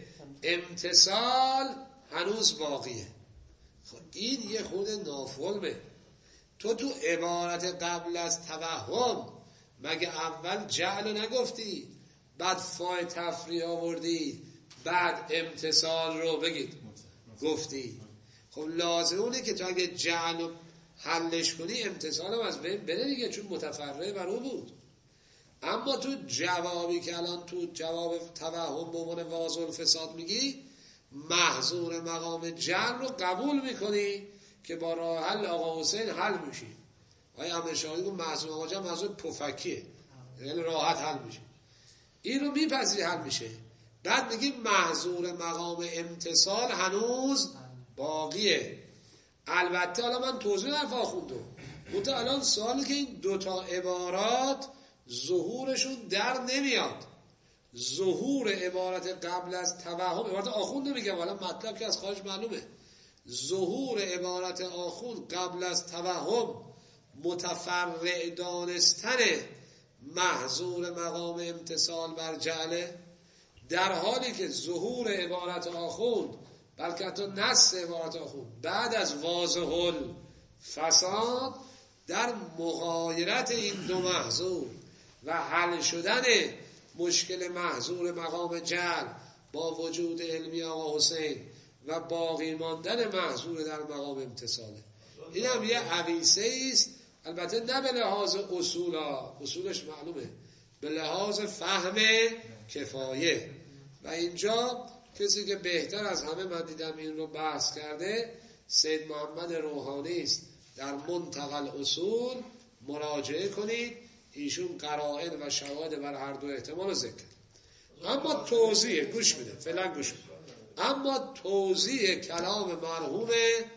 امتصال هنوز باقیه. خب این یه خود نافرمه. تو عبارت قبل از توهم مگه اول جعل نگفتی، بعد فای تفریع آوردی، بعد امتصال رو بگید گفتی؟ خب لازم اونه که تو اگه جعل رو حلش کنی امتصال هم از بین بره دیگه، چون متفرع بر او بود. اما تو جوابی که الان تو جواب توهم به عنوان واضح الفساد میگی، محظور مقام جعل رو قبول میکنی که با راه حل آقا حسین حل میشی. آقای امرشاهی گفت محظور مقام جعل محظور پفکیه، یعنی راحت حل میشه. این رو میپذیری حل میشه. بعد میگی محظور مقام امتصال هنوز باقیه. البته الان من توضیح نرفا خوندم منطقه الان سوالی که این دوتا عبارات ظهورشون در نمیاد. ظهور عبارت قبل از توهم، عبارت آخوند نمیگم ولی مطلب که از خارج معلومه، ظهور عبارت آخوند قبل از توهم متفرع دانستن محظور مقام امتصال بر جعله، در حالی که ظهور عبارت آخوند بلکه حتی نص عبارت آخوند بعد از واضح الفساد در مغایرت این دو محظور و حل شدن مشکل محظور مقام جعل با وجود علمی آقا حسین و باقی ماندن محظور در مقام امتصاله. این هم یه عویسه است، البته نه به لحاظ اصولش معلومه، به لحاظ فهم کفایه. و اینجا کسی که بهتر از همه من دیدم این رو بحث کرده سید محمد روحانی است. در منتقل اصول مراجعه کنید، ایشون قرائن و شواهد بر هر دو احتمال ذکر. اما توضیح گوش میده، فعلا گوش میده. اما توضیح کلام مرحوم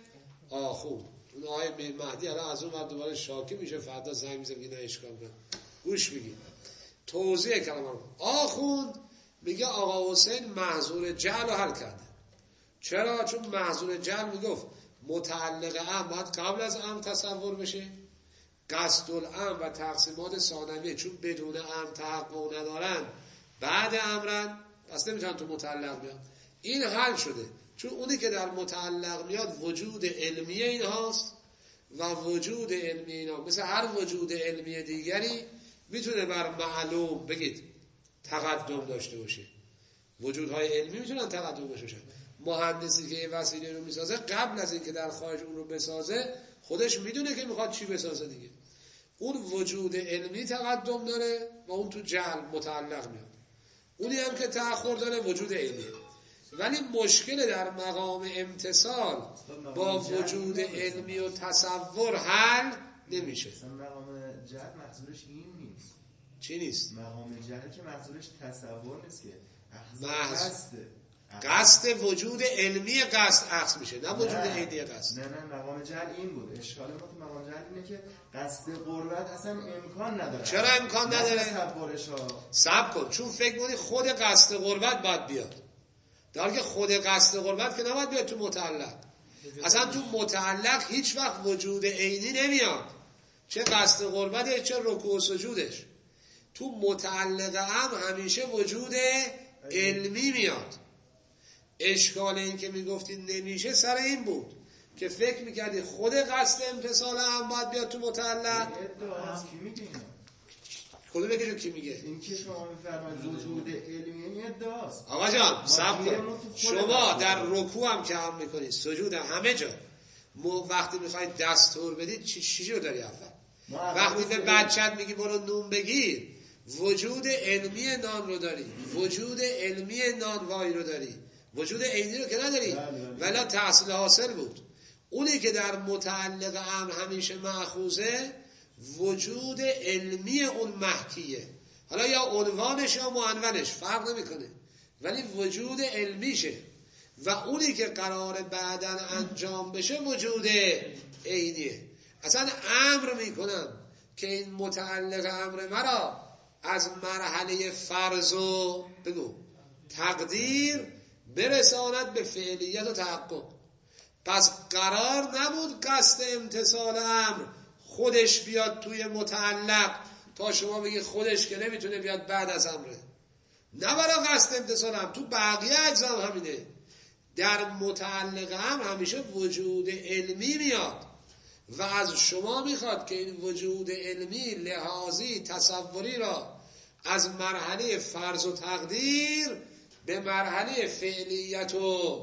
آخوند، اون آقای میر مهدی الان از اون ور دوباره شاکی میشه، فردا زنگ میزنه میگه نه اشکال نه، گوش میگی. توضیح کلام مرحوم آخوند میگه آقا حسین محظور جعل رو حل کرده. چرا؟ چون محظور جعل میگفت متعلق ام باید قبل از ام تصور بشه، قصد الام و تقسیمات ثانویه چون بدون ام تحقق ندارن بعد امرن، پس نمیتونن تو متعلق بیان. این حل شده، چون اونی که در متعلق میاد وجود علمی این هاست و وجود علمی اینا مثل هر وجود علمی دیگری میتونه بر معلوم بگید تقدم داشته باشه. وجودهای علمی میتونن تقدم داشته باشن. مهندسی که یه وسیله رو میسازه قبل از اینکه در خارج اون رو بسازه خودش میدونه که میخواد چی بسازه دیگه. اون وجود علمی تقدم داره و اون تو جعل متعلق میاد. اونی هم که تأخر داره وجود علمی. ولی مشکل در مقام امتصال با وجود علمی و تصور حل نمیشه. مقام جعل محصولش این نیست. چی نیست؟ مقام جعل که محصولش تصور نیست که قصد وجود علمی قصد اخذ میشه، نه وجود عینی قصد. نه مقام جعل این بود. اشکال ما تو مقام جعل اینه که قصد قربت اصلا امکان نداره. چرا امکان نداره؟ صبر کن، چون فکر کنی خود قصد قربت باید بیاد، در حالی که خود قصد قربت که نباید بیاد تو متعلق. اصلا تو متعلق هیچ وقت وجود عینی نمیاد، چه قصد قربتش چه رکوع و سجودش. تو متعلق هم همیشه وجود علمی میاد. اشکال این که میگفتی نمیشه سر این بود که فکر میکردی خود قصد امتصال هم باید بیاد تو متعلق. کی میگه اینو؟ خود بگیرو کی میگه؟ این که شما میفرمایید وجود علمی این ادعاست. آقا جان صبر کن، شما در رکوع هم که هم میکنید، سجود هم، همه جا وقتی میخواید دستور بدید چی رو داری اول؟ وقتی به بچت میگی برو نون بگیر، وجود علمی نان رو داری، وجود علمی نان وای رو داری، وجود عینی رو که نداری. ولی تحصیل حاصل بود. اونی که در متعلق امر همیشه مأخوذه وجود علمی اون محکیه. حالا یا عنوانش یا معنونش فرق نمیکنه، ولی وجود علمیشه و اونی که قرار بعداً انجام بشه وجود عینیه. اصلا امر میکنم که این متعلق امر مرا از مرحله فرض و بگو تقدیر برساند به فعلیت و تحقق. پس قرار نبود قصد امتثال امر خودش بیاد توی متعلق تا شما بگی خودش که نمیتونه بیاد بعد از امره. نه برای قصد امتثال امر، تو بقیه اجزا همینه. در متعلق امر همیشه وجود علمی میاد و از شما میخواد که این وجود علمی لحاظی تصوری را از مرحله فرض و تقدیر به مرحله فعلیت و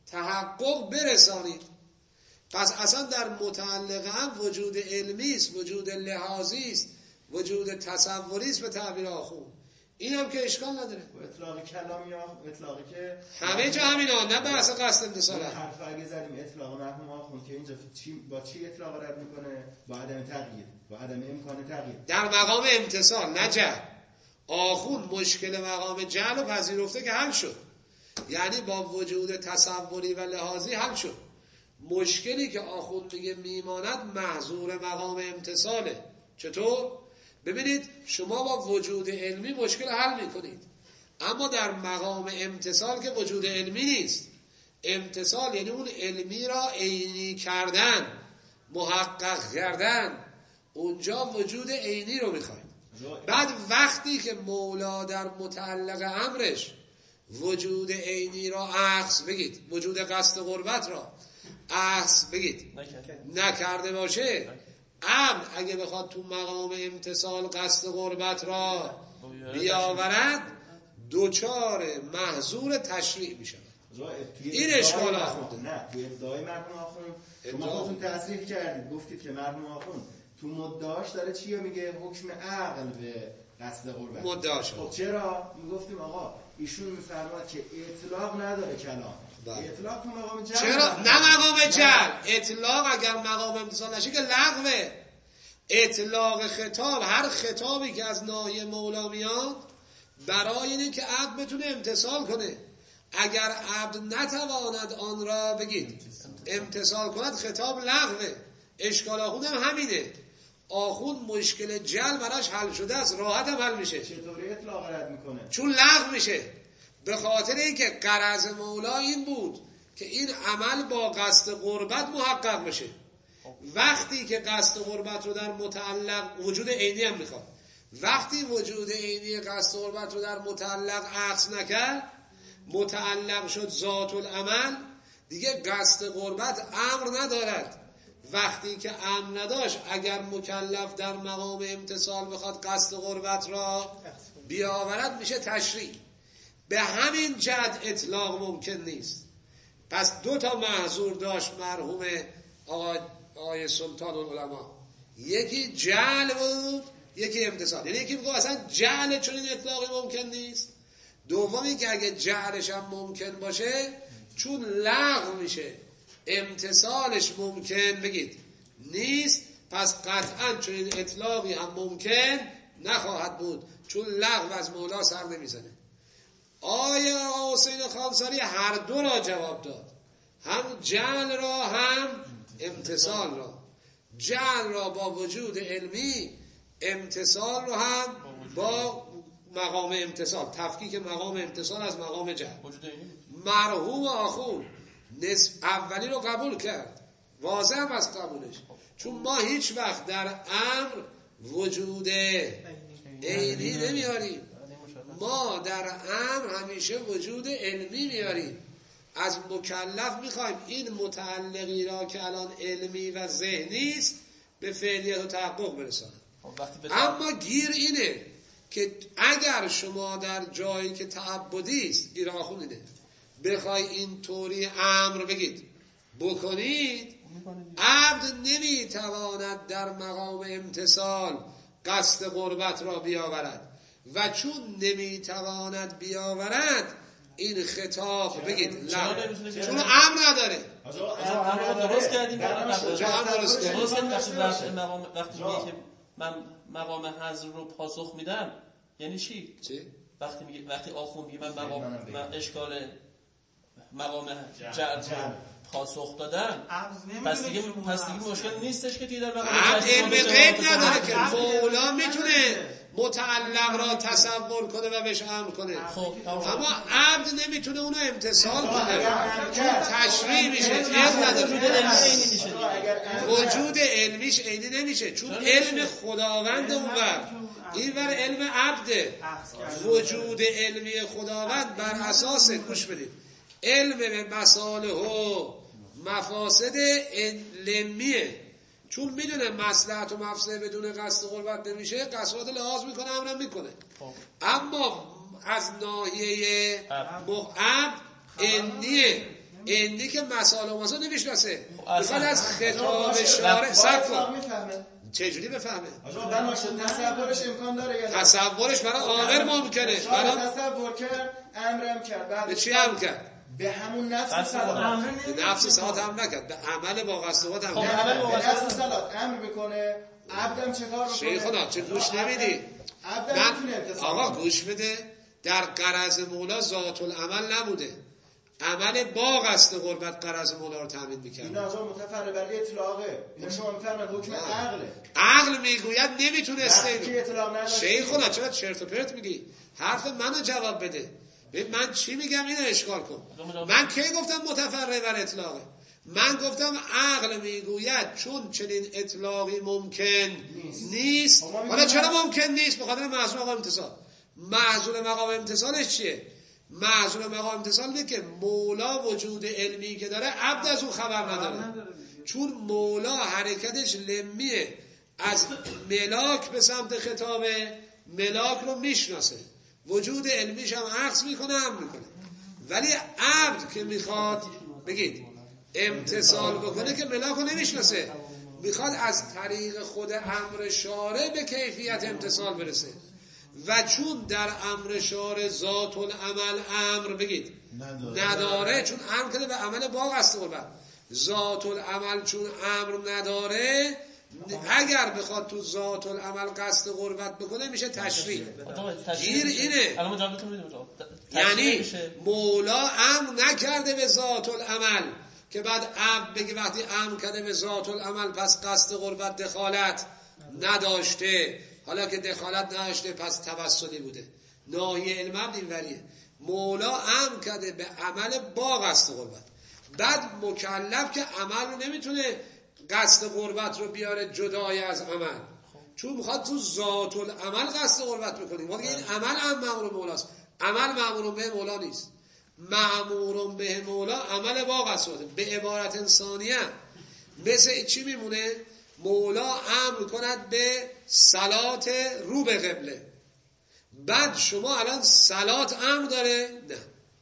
تحقق برسانید. پس اصلا در متعلق هم وجود علمی است، وجود لحاظی است، وجود تصوری است به تعبیر آخون. این هم که اشکال نداره. و اطلاق کلامی ها اطلاقی که همه جا همینا، نه بحث قصد امتثال. حرف اگه زدیم اطلاق مرحوم آخون که اینجا با چی اطلاق رد میکنه؟ با عدم تغییر، با عدم امکان تغییر در مقام امتثال، نه جهل. آخون مشکل مقام جهل رو پذیرفته که حل شد، یعنی با وجود تصوری و لحاظی حل شد. مشکلی که آخون میگه میماند محظور مقام امتثاله. چطور؟ ببینید شما با وجود علمی مشکل حل میکنید، اما در مقام امتثال که وجود علمی نیست. امتثال یعنی اون علمی را عینی کردن، محقق کردن، اونجا وجود عینی رو میخواید. بعد وقتی که مولا در متعلق امرش وجود عینی را اخذ بگید، وجود قصد قربت را اخذ بگید نکرده باشه، امر اگه بخواد تو مقام امتثال قصد قربت را بیاورد دوچار محظور تشریع میشه. این اشکال آخونده. نه توی ادعای مرحوم آخون شما خودتون تصریح کردید، گفتید که مرحوم آخون تو مدعاش داره چی میگه؟ حکم عقل به قصد قربت. مدعاش خب چرا؟ میگفتیم آقا ایشون میفرماد که اطلاق نداره کلام. اطلاق تو مقام جهل. چرا؟ نه مقام جهل. اطلاق اگر مقام امتثال نشه که لغوه. اطلاق خطاب، هر خطابی که از ناحیه مولا میاد برای اینه که عبد بتونه امتثال کنه. اگر عبد نتواند آن را بگید امتثال کند خطاب لغوه. اشکال آخوند هم همینه. آخوند مشکل جهل براش حل شده است، راحت هم حل میشه. چطوری اطلاق رد میکنه؟ چون لغو میشه. به خاطر اینکه غرض مولا این بود که این عمل با قصد قربت محقق بشه. وقتی که قصد قربت رو در متعلق وجود عینی هم میخواد، وقتی وجود عینی قصد قربت رو در متعلق اخذ نکرد، متعلق شد ذات العمل، دیگه قصد قربت امر ندارد. وقتی که امر نداشت، اگر مکلف در مقام امتثال بخواد قصد قربت را بیاورد میشه تشریع. به همین جهت اطلاق ممکن نیست. پس دو تا محظور داشت مرحوم آقای سلطان العلماء، یکی جهل بود، یکی امتثال. یعنی یکی میگه اصلا جهل چون این اطلاقی ممکن نیست، دومی که اگه جهلش هم ممکن باشه چون لغو میشه امتثالش ممکن بگید نیست، پس قطعا چون این اطلاقی هم ممکن نخواهد بود، چون لغو از مولا سر نمیزنه. آیا حسین خانساری هر دو را جواب داد، هم جهل را هم امتثال را. جهل را با وجود علمی، امتثال را هم با مقام امتثال، تفکیک مقام امتثال از مقام جهل. مرحوم آخون اولی رو قبول کرد، واضح هم از قبولش، چون ما هیچ وقت در امر وجود عینی نمیاریم، ما در امر همیشه وجود علمی میاریم. از مکلف میخوایم این متعلقی را که الان علمی و ذهنی است به فعلیت و تحقق برساند. اما گیر اینه که اگر شما در جایی که تعبدی است، گیر آخون اینه، بخوای این طوری امر بگید بکنید، عبد نمیتواند در مقام امتثال قصد قربت را بیاورد و چون نمیتواند بیاورد این خطاب بگید چون امر نداره. درست کردیم. درست کردیم. وقتی میگه که من مقام حضر رو پاسخ میدم یعنی چی؟ وقتی آخوند میگه من اشکال مقام جعل پاسخ دادم، پس دیگه مشکل نیستش که دیگه در مقام علم غیب نداره که مولا میتونه متعلق را تصور کنه و بهش امر کنه. اما عبد نمیتونه اونو امتثال کنه، تشریع میشه، علم نداره. وجود علمیش عینی نمیشه چون علم خداوند اونور، اینور علم عبده. وجود علمی خداوند بر اساس گوش بدید علم به مصالح و مفاسد لمیه، چون میدونه مصلحت و مفسده بدون قصد قربت نمیشه، قصد لحاظ میکنه، امرم میکنه. اما از ناحیه عبد اندی که مصالح و مفاسد نمیشناسه، میخواد از خطاب شارع صفا چجوری بفهمه؟ تصورش امکان داره، تصورش برای آمر ممکنه، برای تصور کرد امرم کرد، به چی امر کرد؟ به همون نفس صلات. به نفس صلات هم نکرد، به عمل با قصد قربت هم به نفس صلات امر میکنه. عبدم چه کار بکنه؟ شیخنا چه گوش نمیدی؟ آقا گوش بده، در غرض مولا ذات العمل نبوده، عمل با قصد قربت غرض مولا رو تامین میکنه. این آقا متفرع بر اطلاقه، اینا شما میفرمایید حکم عقله. عقل میگوید نمیتونسته. که اطلاق نداشت. شیخنا چرا چرت و پرت میگی؟ حرف منو جواب بده. من چی میگم اینو اشکال کن. من کی گفتم متفرع بر اطلاقه؟ من گفتم عقل میگوید چون چنین اطلاقی ممکن نیست. حالا چرا ممکن نیست؟ به خاطر معذور مقام امتصال. معذور مقام امتصالش چیه؟ معذور مقام امتصال اینه که مولا وجود علمی که داره عبد از اون خبر نداره، چون مولا حرکتش لمیه، از ملاک به سمت خطاب ملاک رو میشناسه، وجود علمیش هم عکس میکنه، هم میکنه. ولی عبد که میخواد بگید امتثال بکنه که ملاک رو نمیشناسه، میخواد از طریق خود امر شارع به کیفیت امتثال برسه، و چون در امر شارع ذات العمل امر بگید نداره، چون امر کنه به عمل با قصد قربت، ذات العمل چون امر نداره، اگر بخواد تو ذات العمل قصد قربت بکنه میشه تشریع. گیر اینه، یعنی مولا امر نکرده به ذات العمل که بعد عبد بگه وقتی امر کرده به ذات العمل پس قصد قربت دخالت نداشته، حالا که دخالت نداشته پس توسلی بوده. ناحیه علم عبد این وریه، مولا امر کرده به عمل با قصد قربت، بعد مکلف که عمل رو نمیتونه قصد قربت رو بیاره جدای از عمل، چون میخواد تو ذات العمل قصد قربت بکنیم. ولی این عمل هم مأمور مولاست، عمل مأمور به مولا نیست. مأمور به مولا عمل با قصد قربت. به عبارت انسانیه مثل چی میمونه؟ مولا امر کند به صلات رو به قبله، بعد شما الان صلات امر داره؟ نه.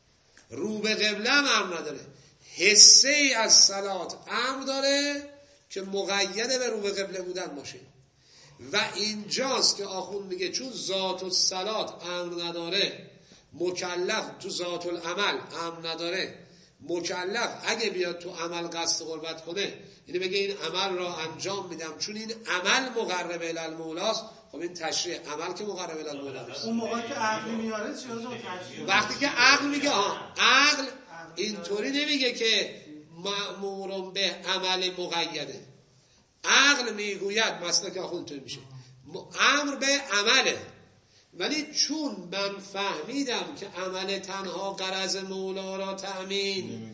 رو به قبله هم امر نداره، حصه ای از صلات امر داره که مقید به رو به قبله بودن باشه. و اینجاست که آخوند میگه چون ذات الصلات امر نداره، مکلف تو ذات العمل امر نداره، مکلف اگه بیاد تو عمل قصد قربت کنه، یعنی بگه این عمل را انجام میدم چون این عمل مقرب الی المولاست، خب این تشریع عمل که مقرب الی المولاست. اون موقع که عقل میاره چی تشریع؟ وقتی که عقل میگه عقل اینطوری نمیگه که مأمور به عمل مقیده، عقل میگوید مثلا که آخوند اینطوری میشه امر به عمله، ولی چون من فهمیدم که عمل تنها غرض مولا را تأمین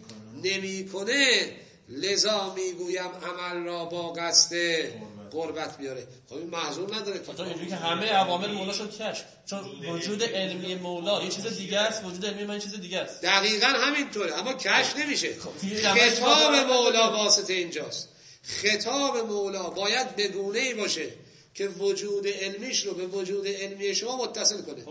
نمیکنه، لذا میگویم عمل را با قصد قربت بیاره. خب این محظور نداره که اینجوری که همه عوامل مولا شد کشف، چون وجود علمی مولا یه چیز دیگه است، وجود علمی من چیز دیگه است. دقیقاً همینطوره، اما کشف نمیشه. خطاب مولا واسطه اینجاست. خطاب مولا باید به گونه‌ای باشه که وجود علمیش رو به وجود علمی شما متصل کنه.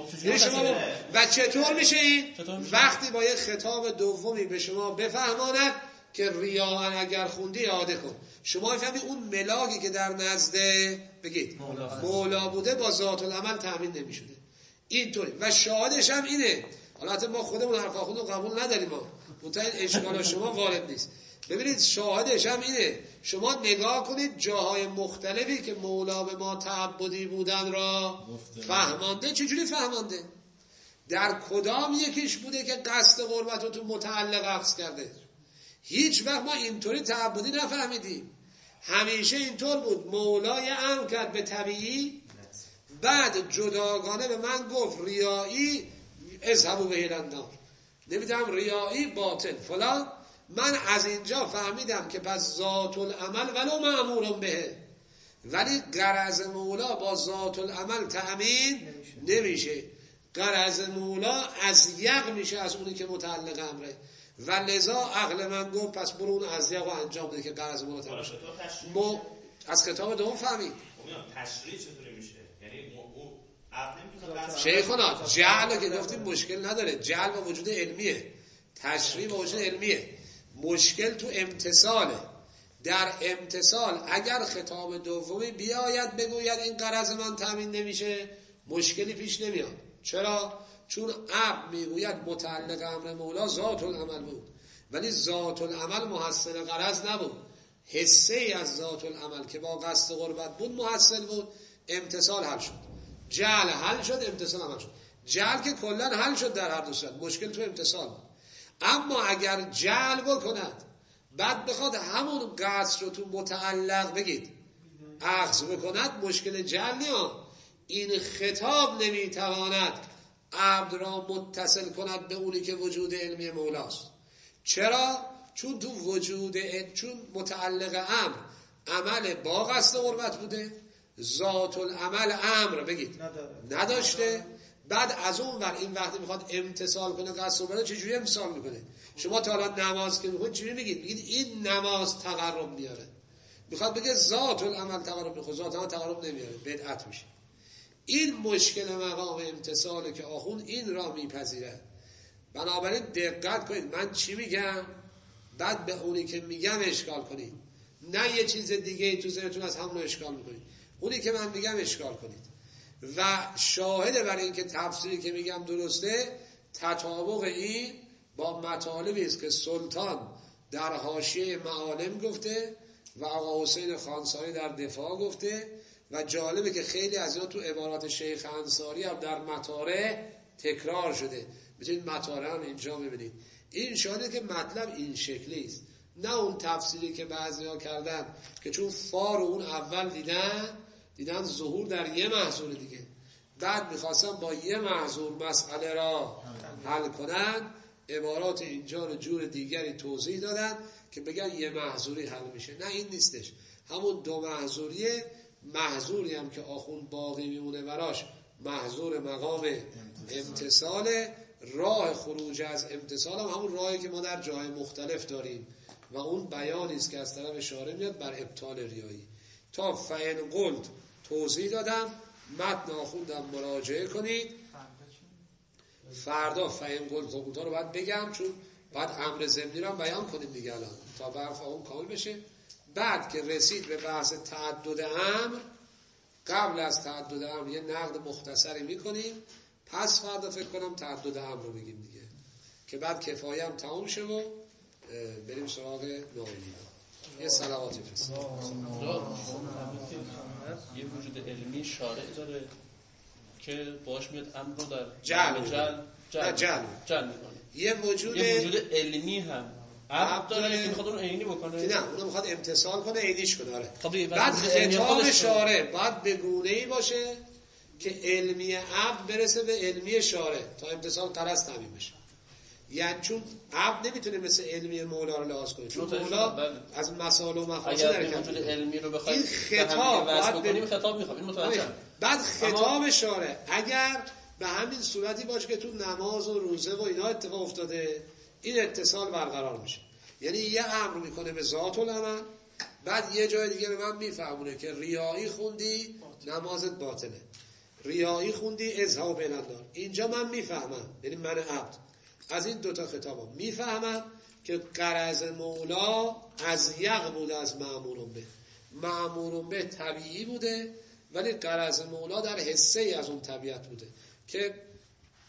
و چطور میشه این؟ وقتی با یه خطاب دومی به شما بفهماند که ریاء اگر خوندی عاده کن. شما فهمی اون ملاکی که در نزد بگید مولا بوده با ذات العمل تأمین نمیشده. اینطوری. و شاهدش هم اینه، حالت ما خودمون حرف آخوند رو قبول نداریم، ما منتها این اشکال شما وارد نیست. ببینید شاهدش هم اینه، شما نگاه کنید جاهای مختلفی که مولا به ما تعبدی بودن را فهمانده. چجوری فهمانده؟ در کدام یکیش بوده که قصد قربت رو تو متعلق عکس کرده؟ هیچ وقت ما اینطوری تعبدی نفهمیدیم. همیشه اینطور بود، مولای امر کرد به طبیعی، بعد جداگانه به من گفت ریایی اذهبوا به النار، نمیدونم ریایی باطل فلان. من از اینجا فهمیدم که پس ذات العمل ولو مأمور به، ولی غرض مولا با ذات العمل تأمین نمیشه. غرض مولا از یق میشه از اونی که متعلق امره، و لذا عقل من گفت پس برو اون از یق رو انجام بده که غرض مولا تأمین شد. از کتاب دوم فهمید. تشریع چطوری میشه؟ یعنی شیخونا جعل که گفتیم مشکل نداره، جعل با وجود علمیه، تشریع با وجود علمیه. مشکل تو امتصاله. در امتصال اگر خطاب دومی بیاید بگوید این غرض من تامین نمیشه، مشکلی پیش نمیاد. چرا؟ چون عبد میگوید متعلق امر مولا ذات العمل بود، ولی ذات العمل محصل غرض نبود. حصه ای از ذات العمل که با قصد قربت بود محصل بود. امتصال حل شد، جعل حل شد، امتصال حل شد. جعل که کلا حل شد در هر دو صورت، مشکل تو امتصال بود. اما اگر جعل بکند بعد بخواد همون قصد رو تو متعلق بگید اخذ بکند، مشکل جعل نیست. این خطاب نمیتواند عبد را متصل کند به اونی که وجود علمی مولاست. چرا؟ چون تو وجود چون متعلق امر عمل با قصد قربت بوده، ذات العمل امر بگید نداشته. بعد از اون ور این وقتی میخواد امتصال کنه قصد قربت، چجوری امتصال میکنه؟ شما تا الان نماز که میخونید چجوری میگید این نماز تقرب میاره، میخواد بگه ذات العمل تقرب میخواد، ذات العمل تقرب نمیاره، بدعت میشه. این مشکل مقام امتصاله که آخوند این را میپذیره. بنابراین دقت کنید من چی میگم، بعد به اونی که میگم اشکال کنید، نه یه چیز دیگه تو ذهنتون از همون اشکال میکنید، اونی که من میگم اشکال کنید. و شاهد برای این که تفسیری که میگم درسته، تطابق این با مطالبی است که سلطان در حاشیه معالم گفته و آقا حسین خانساری در دفاع گفته، و جالبه که خیلی از اینا تو عبارات شیخ انصاری هم در مطاره تکرار شده. میتونید مطاره هم اینجا ببینید. این شاهده که مطلب این شکلی است، نه اون تفسیری که بعضیا کردن که چون فار اون اول دیدن ظهور در یه محظور دیگه، بعد میخواستن با یه محظور مسئله را حل کنن، عبارات اینجا رو جور دیگری توضیح دادن که بگن یه محظوری حل میشه. نه این نیستش، همون دو محظوریه. محظوری هم که آخوند باقی میمونه براش محظور مقام امتصال. راه خروج از امتصال هم همون راهی که ما در جای مختلف داریم و اون بیانی است که از طرف اشاره میاد بر ابطال ریایی. تا فعن قلت توضیح دادم، متن آخوندم مراجعه کنید. فردا فعن قلت رو باید بگم، چون باید امر ضمنی رو هم بیان کنیم دیگه الان تا برف اون کامل بشه. بعد که رسید به بحث تعدد امر، قبل از تعدد امر یه نقد مختصری میکنیم، پس فردا فکر کنم تعدد امر رو بگیم دیگه که بعد کفایه هم تمام شه و بریم سراغ ناولی. یه صلواتی فرست. یه وجود علمی شارع داره که باش میاد امر رو در جل میکنه. یه وجود علمی هم عبد داره که میخواد اون عینی بکنه، نه اونو میخواد امتصال کنه، عینیش کنه. آره. بعد خطاب شارع باید به گونه‌ای باشه که علمی عبد برسه به علمی شارع تا امتصال غرض تامین بشه. یعنی چون عبد نمیتونه مثل علمی مولا رو لحاظ کنه، چون مولا از مسائل و مفاسد اگر وجود علمی رو بخواید خطاب بکنیم، خطاب میخوام این متوجه. بعد خطاب شارع اگر به همین صورتی باشه که تو نماز و روزه و اینا اتفاق افتاده، این اتصال برقرار میشه. یعنی یه امر میکنه به ذات العمل، بعد یه جای دیگه به من میفهمونه که ریایی خوندی نمازت باطله، ریایی خوندی اذهبوا به النار. اینجا من میفهمم، یعنی من عبد از این دوتا خطابا میفهمم که غرض مولا از یق بوده، از مأمورون به. مأمورون به طبیعی بوده، ولی غرض مولا در حصه ای از اون طبیعت بوده که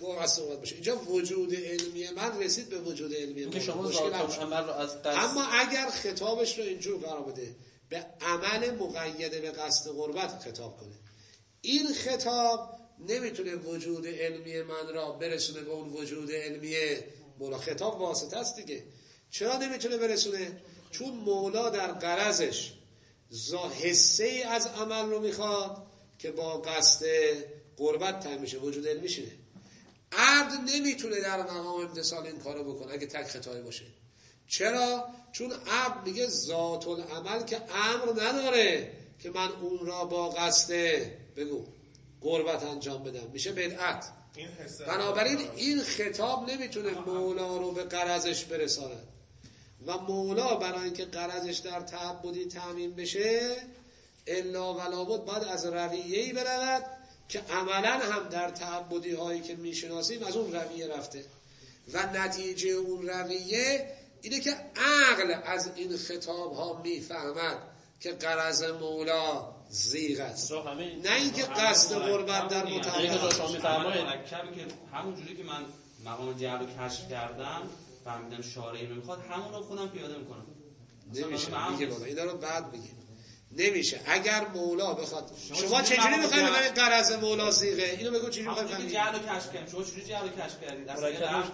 قصد قربت باشه. اینجا وجود علمی من رسید به وجود علمی که شما ذات عمل رو از قصد. اما اگر خطابش رو اینجور قرار بده به عمل مقید به قصد قربت خطاب کنه، این خطاب نمیتونه وجود علمی من را برسونه به اون وجود علمی مولا. خطاب واسطه است دیگه. چرا نمیتونه برسونه؟ چون مولا در غرضش حصه ای از عمل رو میخواد که با قصد قربت تعیین میشه، وجود علمی شینه. عبد نمیتونه در مقام امتثال این کارو بکنه اگه تک خطایی باشه. چرا؟ چون عبد میگه ذات العمل که امر نداره که من اون را با قصد بگو قربت انجام بدم، میشه بدعت. بنابراین این خطاب نمیتونه مولا رو به غرضش برساند و مولا برای اینکه غرضش در تعبدی تامین بشه الا ولابد باید از رویه‌ای برود که عملا هم در تعبدی هایی که میشناسیم از اون رویه رفته و نتیجه اون رویه اینه که عقل از این خطاب ها میفهمد که غرض مولا زیغ است، نه اینکه قصد قربت در متعلق که همون جوری که من مقام جعل رو کشف کردم فهمیدم شارعی میخواد، همون رو خودم پیاده میکنم. نمیشه میگه بالا اینا رو بعد میگه نمیشه. اگر مولا بخواد شما چجوری میخواید بگید غرض مولا زیغه؟ اینو بگو چجوری میخواید بگید جعل رو کشف کردم. شما چجوری جعل رو کشف کردید؟ اصلا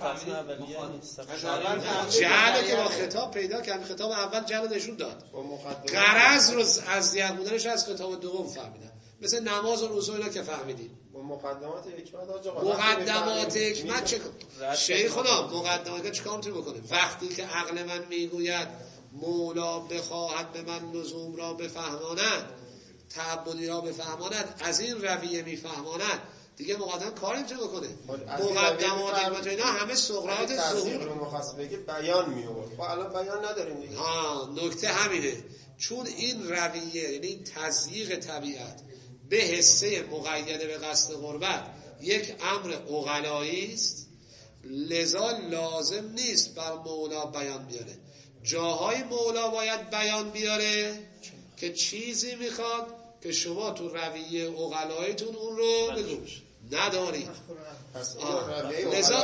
جعل که با خطاب پیدا کرد، خطاب اول جعل نشون داد، غرض رو از دیگر بودنش از خطاب دوم فهمیدم، مثل نماز و روزه اینا که فهمیدیم. مقدمات حکمت آقا مقدمات حکمت چه شیخنا مقدمات چیکار میتونه بکنه؟ وقتی که عقل من میگوید مولا بخواهد به من لزوم را بفهماند، تعبدی را بفهماند، از این رویه میفهماند، دیگه مقدم کار نمیتونه بکنه. مقدمات حکمت اینا همه سقراط ظهور رو مخاص بگه بیان میآورد. خب الان بیان نداریم دیگه. نکته همینه، چون این رویه یعنی تضییق طبیعت به حصه مقید به قصد قربت یک امر عقلایی است، لذا لازم نیست بر مولا بیان بیاره. جاهای مولا باید بیان بیاره که چیزی میخواد که شما تو رویه عقلاییتون اون رو بگو نداری. لذا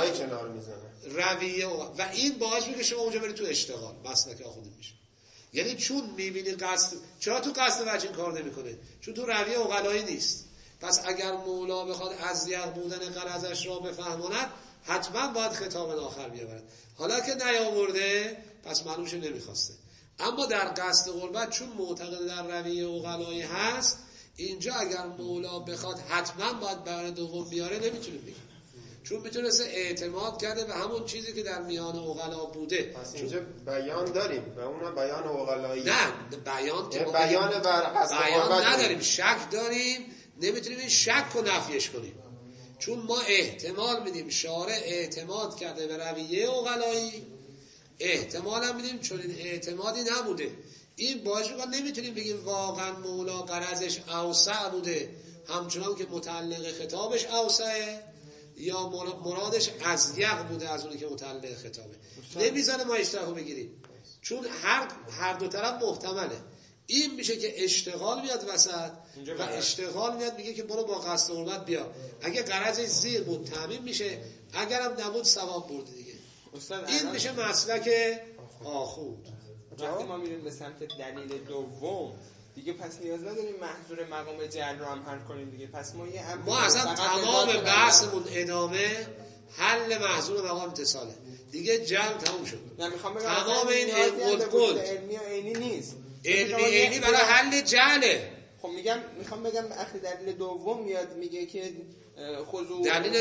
رویه و این باعث میشه شما اونجا برید تو اشتغال مسلک آخوندی میشه. یعنی چون میبینی قصد، چرا تو قصد وجه این کار نمیکنه؟ چون تو رویه عقلایی نیست. پس اگر مولا بخواد از یق بودن غرضش را بفهماند حتما باید خطاب آخر بیاورد. حالا که نیاورده پس معلومش نمیخواسته. اما در قصد قربت چون معتقد در رویه عقلایی هست، اینجا اگر مولا بخواد حتما باید بیان دوم بیاره نمیتونه بگه، چون میتونسته اعتماد کرده به همون چیزی که در میان عقلا بوده. پس اینجا بیان داریم و اونم بیان عقلایی. نه بیان که بیان بر قصد بیان نداریم، شک داریم، نمیتونیم این شک رو نفیش کنیم، چون ما احتمال میدیم شارع اعتماد کرده به رویه عقلایی، احتمال هم میدیم چون این اعتمادی نبوده. این باعث میکنه نمیتونیم بگیم واقعا مولا غرضش اوسع بوده همچنان که متعلق خطابش اوسعه، یا مرادش از یق بوده از اونی که متعلق خطابه. نمیزنه ما اشتراکو بگیریم، چون هر دو طرف محتمله. این میشه که اشتغال میاد وسط و اشتغال میاد میگه که برو با قصد قربت بیا. اگه غرضش زیر بود تامین میشه، اگرم نبود ثواب برده دیگه. این میشه مسلک آخوند. وقتی ما میریم به سمت دلیل دوم دیگه پس نیاز نداریم محظور مقام جعل رو هم حل کنیم دیگه. پس ما اصلا تمام بحثمون ادامه حل محظور مقام امتصاله دیگه. جمع تموم شد. تمام این علمی و عینی نیست، علمی برای حل جعله. خب میخوام بگم اخی دلیل دوم میاد میگه که دلیل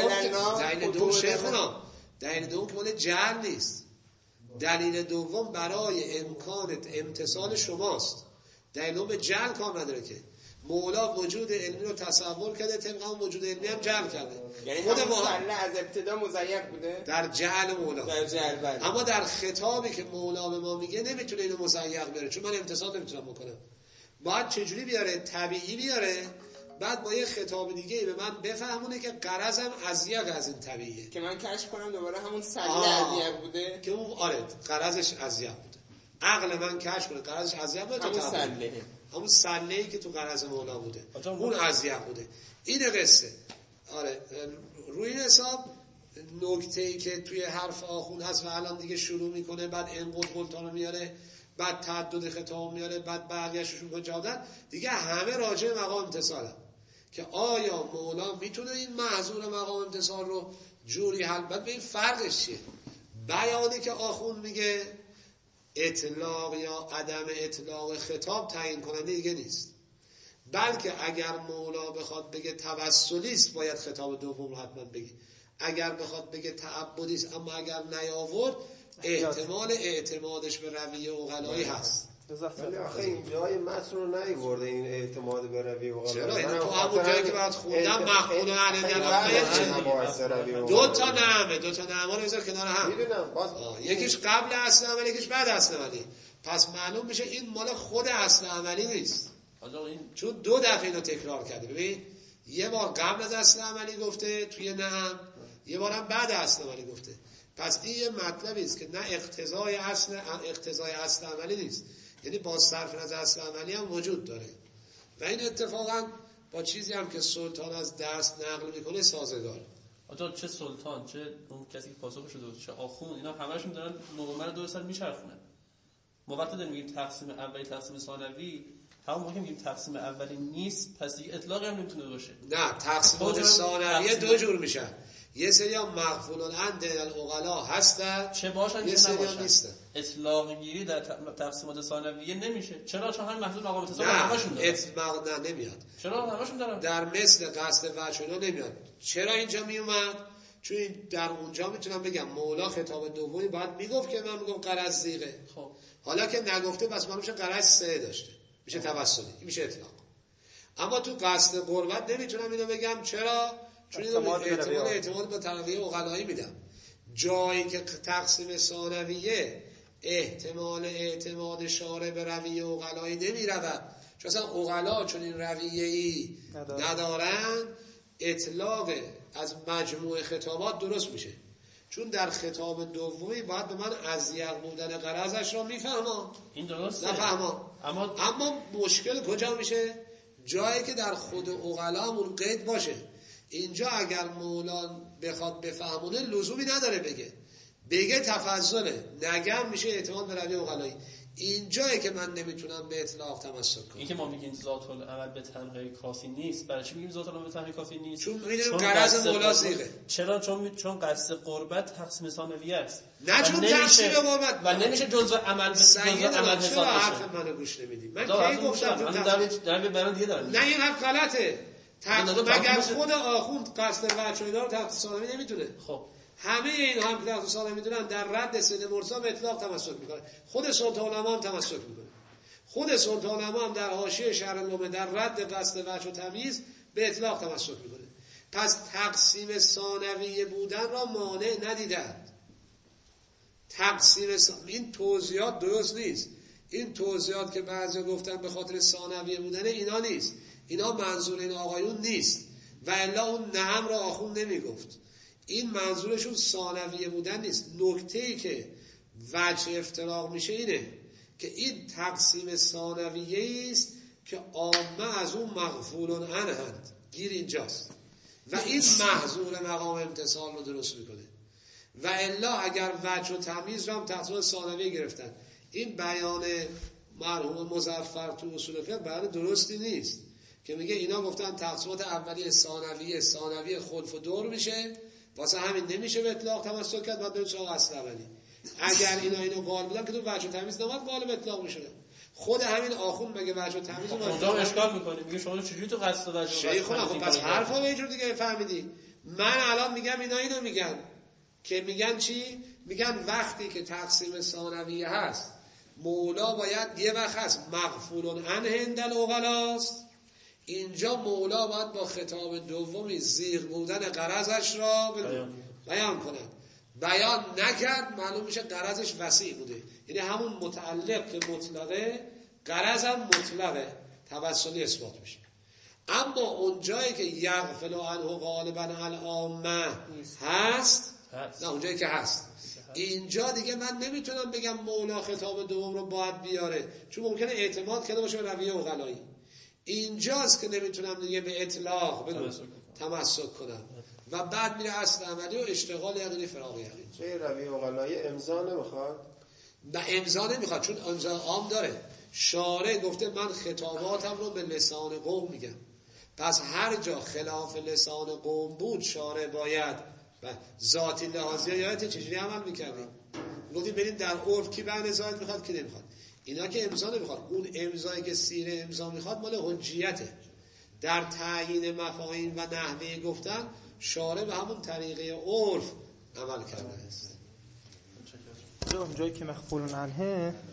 دوم شیخنا دلیل دوم که مال جعل نیست. دلیل دوم برای امکان امتصال شماست. دلیل دوم به جعل کار نداره که. مولا وجود علمی رو تصور کرده، طبق اون وجود علمی هم جعل کرده. یعنی خود ما از ابتدا مزیق بوده در جعل مولا، در جعل بله. اما در خطابی که مولا به ما میگه نمیتونه اینو مزیق بیاره، چون من امتصال نمیتونم بکنم. باید چجوری بیاره؟ طبیعی بیاره، بعد با یه خطاب دیگه به من بفهمونه که غرضم از یک از این طبیعیه، که من کشف کنم دوباره همون سله از یک بوده که اون غرضش از یک بوده. عقل من کشف کنه غرضش از یک بوده، همون سله‌ای که تو غرض مولا بوده اون از یک بوده. این قصه آره روی این حساب نکته‌ای که توی حرف آخون هست و الان دیگه شروع میکنه، بعد انقض قلتانو میاره، بعد تعدد خطاب میاره، بعد بقیه‌شون رو جادن، دیگه همه راجع مقام امتصاله که آیا مولا میتونه این محظور مقام امتصال رو جوری حل. بعد به این فرقش چیه؟ بیانی که آخون میگه اطلاق یا عدم اطلاق خطاب تعیین کننده دیگه نیست، بلکه اگر مولا بخواد بگه توسلی است باید خطاب دوم رو حتما بگه، اگر بخواد بگه تعبدی است اما اگر نیاورد احتمال اعتمادش به رویه عقلایی هست. ولی آخه این جای متن رو نیورده این اعتماد به رویه عقلایی. چرا این تو همون جایی که بعد خوندم مخفول و دو تا نعمه رو بذار کنار هم، میدونم یکیش قبل اصل عملی یکیش بعد اصل عملی، پس معلوم میشه این مال خود اصل عملی نیست، چون دو دفعه اینو تکرار کرده. ببین یه بار قبل از اصل عملی گفته توی نعم، یه بارم بعد اصل عملی گفته، پس این یه مطلبی است که نه اقتضای اصل عملی نیست، یعنی با صرف نظر اصل عملی هم وجود داره و این اتفاقا با چیزی هم که سلطان از دست نقل میکنه سازگار. چه سلطان چه اون کسی که پاسخ شده چه آخوند اینا همشون دارن نقمه رو دور سر میچرخونن. ما وقتی داریم میگیم تقسیم اولی تقسیم ثانوی، همون موقع میگیم تقسیم اولی نیست پس دیگه اطلاقی هم نمیتونه باشه. نه تقسیم ثانوی دو جور میشن، یه سری ها مغفولون عن العقلا هستن چه باشن یه سری ها نیستن. اطلاق گیری در تقسیمات ثانویه نمیشه. چرا؟ چون هم محدود مقام اتصال همشون دارن. اطلاق نه نمیاد. چرا همشون دارن؟ در مثل قصد وجه نمیاد. چرا اینجا میومد؟ چون در اونجا میتونم بگم مولا خطاب دومی باید میگفت که من میگم غرض زیغه. خب حالا که نگفته بس معلوم میشه غرض سه داشته، میشه توسلی، این میشه اطلاق. اما تو قصد قربت نمیتونم اینو بگم. چرا؟ چون اینو اعتماد به تنویه عقلایی میدم. جایی که تقسیم ثانویه احتمال اعتماد شارع به رویه عقلایی نمیرود، چون اصلا عقلا چون این رویه‌ای ندارن، اطلاق از مجموع خطابات درست میشه. چون در خطاب دومی باید به من از یق بودن غرضش را میفهمم، این درسته نفهمم. اما مشکل کجا میشه؟ جایی که در خود عقلا همون قید باشه. اینجا اگر مولا بخواد بفهمونه لزومی نداره بگه تفضله، نگم میشه اعتماد به رویه عقلایی. اینجایی که من نمیتونم به اطلاق تمسک کنم. این که ما میگیم ذات العمل به تنهایی کافی نیست. برای چی میگیم ذات العمل به تنهایی کافی نیست؟ چون میدونیم غرض مولا زیغه. چرا؟ چون قصد قربت تقسیم ثانویه است. نه چون تقسیم قربت و نمیشه جزء عمل حساب بشه. چرا حرف منو گوش نمیدی؟ من کی گفتم در بیان دیگه دارم. نه این حرف غلطه. مگر خود آخوند قصد وجه اینا رو تقسیم ثانویه نمیدونه. خب همه این هم که تقسیم ثانویه میدونن در رد سید مرتضی به اطلاق تمسک میکنه. خود سلطان العلماء هم تمسک میکنه. خود سلطان العلماء هم در حاشیه شرح النوبه در رد قصد وجه و تمییز به اطلاق تمسک میکنه. پس تقسیم ثانویه بودن را مانع ندیدند. این توضیحات درست نیست. این توضیحات که بعضی گفتن به خاطر ثانویه بودن اینا نیست. اینا منظور این آقایون نیست و الا اون نعم را آخون نمیگفت. این منظورشون ثانویه بودن نیست. نکته‌ای که وجه افتراق میشه اینه که این تقسیم ثانویه است که عامه از اون مغفولون عنهند. گیر اینجاست و این محظور مقام امتصال رو درست میکنه و الا اگر وجه و تمییز رو هم تقسیم ثانویه گرفتن. این بیان مرحوم مظفر تو اصول فقه بیان درستی نیست که میگه اینا گفتن تقسیمات اولیه ثانویه خلف و دور میشه، واسه همین نمیشه به اطلاق تمسک کرد، باید بریم سراغ اصل اولی. اگر اینو قائل بودن که تو وجه و تمییز نباید قائل به اطلاق میشدن. خود همین آخوند مگه وجه و تمییز رو اونجا اشکال میکنه، میگه شما چجوری تو قصد وجه شیخونا خب پس حرفا به اینجور دیگه فهمیدی. من الان میگم اینا اینو میگن که میگن چی؟ میگن وقتی که تقسیم ثانویه هست مولا باید یه وقت هست مغفولون عنه عند العقلاست، اینجا مولا باید با خطاب دومی زیغ بودن غرضش را بیان کنه. بیان نکرد معلوم میشه غرضش وسیع بوده، یعنی همون متعلق که مطلقه غرض هم مطلقه، توسلی اثبات میشه. اما اون جایی که یغفل عنه غالبا العامه هست، نه اونجایی که هست، اینجا دیگه من نمیتونم بگم مولا خطاب دوم رو باید بیاره، چون ممکنه اعتماد کرده باشه به رویه عقلایی. اینجاست که نمیتونم دیگه به اطلاق تمسک کنم و بعد میره اصل عملی و اشتغال یقینی فراغ یقین. چه روی اقلایی امضا نمیخواد؟ نه امضا نمیخواد، چون امضا عام داره. شارع گفته من خطاباتم رو به لسان قوم میگم، پس هر جا خلاف لسان قوم بود شارع باید ذاتی لحاظی یادت چجوری عمل میکردیم؟ گفتیم بریم در عرف کی به نزاعت میخواد کی نمیخواد. اینا که امضا نمیخواد، اون امضایی که سیر امضا میخواد مال حجیته. در تعیین مفاهیم و نحوه گفتن شارع به همون طریقه عرف عمل کرده است. اونجایی که مخفول عنه